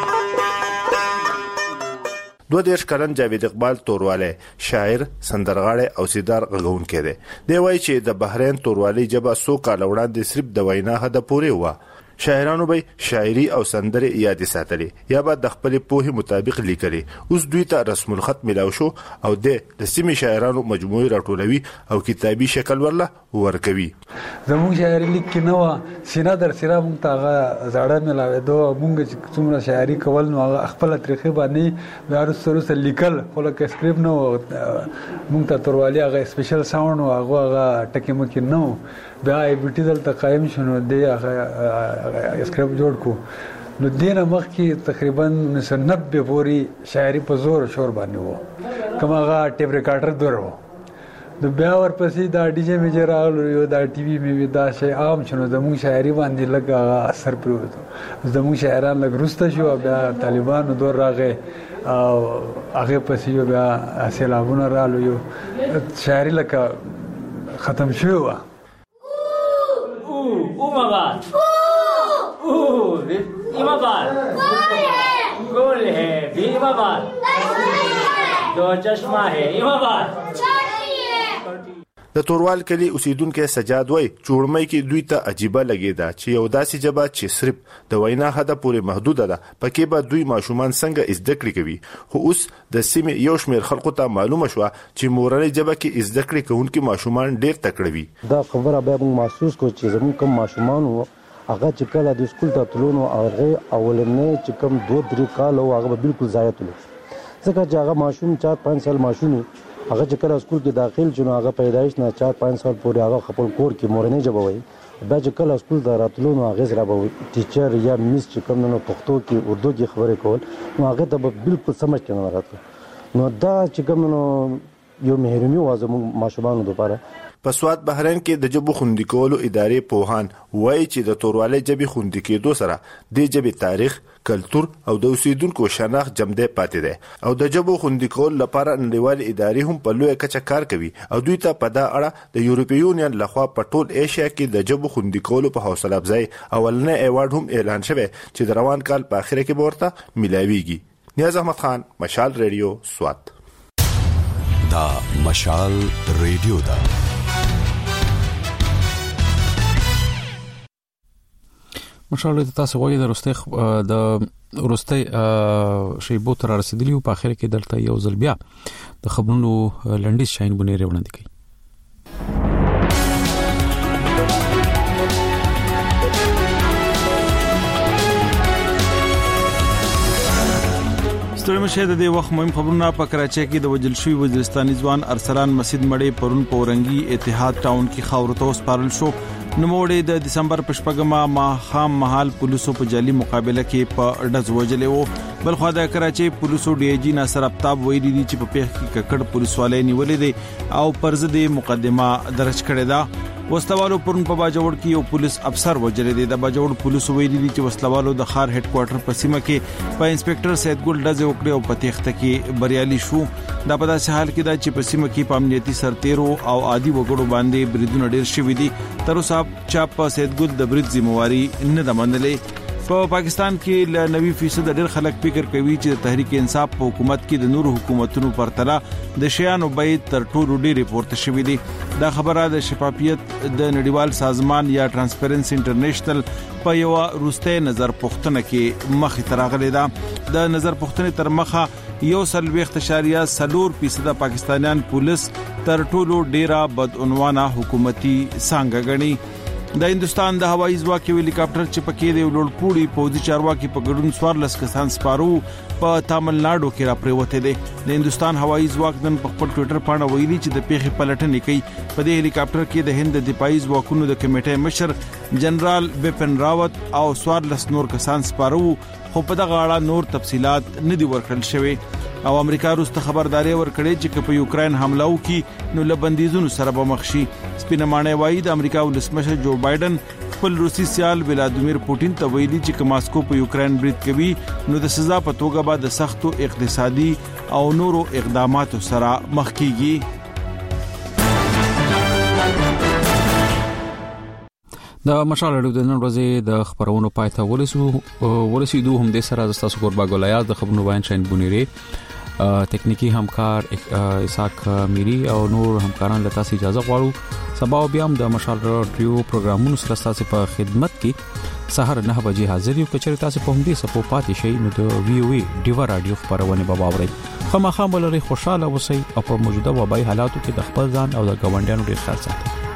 S18: دو دیش کلن جاوید اقبال توروالی شاعر، سندرغاړی او سیدار غږونکی دی. دی وایي چې د بحرین توروالی ژبه څو کاله وړاندې صرف د وینا حده پورې وه. شاعرانو به شاعري او سندرې یادې ساتلې یا به د خپلې پوهې مطابق لیکلې. اوس دوی ته رسم الخط میلاو شو او د د سیمې شاعرانو مجموعې راټولوي او کتابي شکل ورله ورکوي.
S2: زموږ شاعري لیک کې نه وه، سینه در سینه موږ ته هغه زاړه میلاوېدو، موږ چې څومره شاعري کول نو هغه خپله طریقې باندې بیا وروسته وروسته لیکل، خو لکه سکریپټ نه و موږ ته توروالي هغه سپیشل ساوند و هغه هغه ټکي مکي نه و. بیا ای بي ټي دلته قایم شو نو دی هغه سکریپټ جوړ کړو. نو دې نه مخکې تقریبا انیس سو نبے پورې شاعري په زور او شور باندې و، کوم هغه ټیپ ریکارډر دور و. نو بیا ورپسې دا ډي جې مې راغلو، یو دا ټي وي مې دا شی عام شو، نو زموږ شاعري باندې لږ هغه اثر پرېوت. زموږ شاعران لږ وروسته شو، بیا طالبانو دور راغی او هغې پسې یو بیا سیلابونه رالو، یو شاعري لکه ختم شوې وه.
S3: اوماغان اوه ایمابان گل ہے بھی ایمابان دو چشمہ ہے ایمابان.
S18: د توروال کلی اوسیدونکو سجاد وای چورمای کې دوی ته عجیبه لګیدا چې یو داسې جبه چې صرف د وینا حد پورې محدوده ده، پکې به دوی ماشومان څنګه زده کړې کوي. خو اوس د سیمې یو شمېر خلکو ته معلومه شوه چې مورنۍ ژبه کې زده کړې کوونکي ماشومان ډېر تکړه وي.
S6: دا خبره بیا موږ محسوس کړو چې زموږ کوم ماشومان وو هغه چې کله د سکول ته تلو نو هغه اولنې چې کوم دوه درې کال وو هغه بالکل ضایع تلو، ځکه چې هغه ماشوم چار پنځه سال ماشوم هغه چې کله سکول کې داخل شو هغه پیدایش نه چار پنځه سال پورې هغه خپل کور کې مورنۍ ژبه وایي. بیا چې کله سکول ته راتلو نو هغه سره به ټیچر یا میس چې کوم نو پښتو کې اردو کې خبرې کول نو هغه ته به بالکل سمجھ کې نه راته. نو دا چې کوم نو یو مهرمي وازه ماشومان لپاره
S18: په سواد بحرین کې د جبو خوندي کولو ادارې پوهان وایي چې د توروالي جبې خوندي کېدو سره د جبې تاریخ، کلچر او د اوسیدونکو شناخت جمده پاتې ده او د جبو خوندي کول لپاره نړیوال ادارې هم په لوی کچه کار کوي او دوی ته په دا اړه د یورپی یونین لخوا په ټول ایشیا کې د جبو خوندي کولو په حوصله افزای اولنې ایوارډ هم اعلان شوی چې د روان کال په اخر کې ورته ملاويږي. نیاز احمد خان، مشال ریډیو، سوات.
S22: دا مشال ریډیو دا
S1: مشال ته تاسو وایي د رستي د رستي شیبو تر رسیدلی او په اخر کې دلته یو ځل بیا د خبرونو لنډیز شاین بنې وړاندې کړي.
S23: ستړي مشه د وخت مهم خبرونه په کراچۍ کې د وجل شوی وزیرستاني ځوان ارسلان مسجد مړې پرون پورنګي اتحاد ټاون کې خاورته وسپارل شو. نوموړي د دسمبر په شپږمه ماه خام مهال پولیسو په جالي مقابله کې په ډز وجلې وو. بل خو د کراچۍ پولیسو ډي اي جي ناصر افتاب ویلي دي چې په پیښه کې ککړ پولیسوالۍ نیولې دي او پر ضد مقدمه درج کړې ده. وسلوالو پرون په باجوړ کې یو پولیس افسر وجلې دي. د باجوړ پولیسو ویلي دي چې وسلوالو د خار هډ کوارټر په سیمه کې په انسپکټر سید ګل ډز وکړي او په تخته کې بریالي شو. دا په داسې حال کې دا چې په سیمه کې په امنیتي سرتیرو او عادي وګړو باندې بریدونه ډېر شوي دي. تر اوسه چا په سید ګل د برید ذمہواری نه ده منلې. په پاکستان کې ل نوي فیصد ډېر خلک فکر کوي چې تحریک انصاف په حکومت کې د نورو حکومتونو پرتله د شیانو بیه تر ټولو ډېر پورته شوې دي. دا خبره د شفافیت د نړیوال سازمان یا ترانسپیرنسي انټرنیشنل په یو روسته نظر پوښتنه کې مخې ته راغلې ده. د نظر پوښتنې تر مخه یو سلويخت اشاریه سلور فیصد پاکستانیان پولیس تر ټولو ډیره بدعنوانه حکومتي څنګه غني. د هندستان د هوایي ځواک یو هلیکاپټر چې پکې د لوړپوړي پوځي چارواکي په ګډون څوارلس کسان سپارو په تامل ناډو کې را پریوته دي. د هندستان هوایي ځواک نن په خپل ټوئیټر باندې ویلي چې د پیښې پلټنې کوي. په دې هلیکاپټر کې د هند دفاعي ځواکونو د کمیټې مشر جنرال بپن راوت او څوارلس نور کسان سپارو، خو په دغه اړه نور تفصيلات نه دي ورکړل شوی. او امریکا روسته خبرداري ورکړې چې په یوکرين حمله وکړي نو لبندیزونو سره به مخ شي. سپینمانه وایي د امریکا ولسمشر جو بایدن خپل روسي سیال ولادیمیر پوتین ته ویلي چې که ماسکو په یوکرين برید کوي نو د سزا په توګه به د سختو اقتصادي او نورو اقداماتو سره مخ کیږي.
S1: د مشال اړو د نن ورځې د خبرونو پاتې ورسو ورسېدو هم د سره د تاسو قربا ګولیاز د خبرونو وایي شاین بونیری تکنیکی همکار اسحاق میری او نور همکاران له تاسو اجازه غواړو. سبا بیا هم د مشال رادیو پروګرامونو سره تاسو په خدمت کې سهار نه بجې حاضر یو. کچره تاسو په همدې سپو پاتې شئ نو د وی او ای ډیوا رادیو خبرونه به باورئ. خامخا بلري خوشاله اوسئ او په موجوده وبای حالاتو کې د خپل ځان او د ګاونډیانو ډیر خیال ساتئ.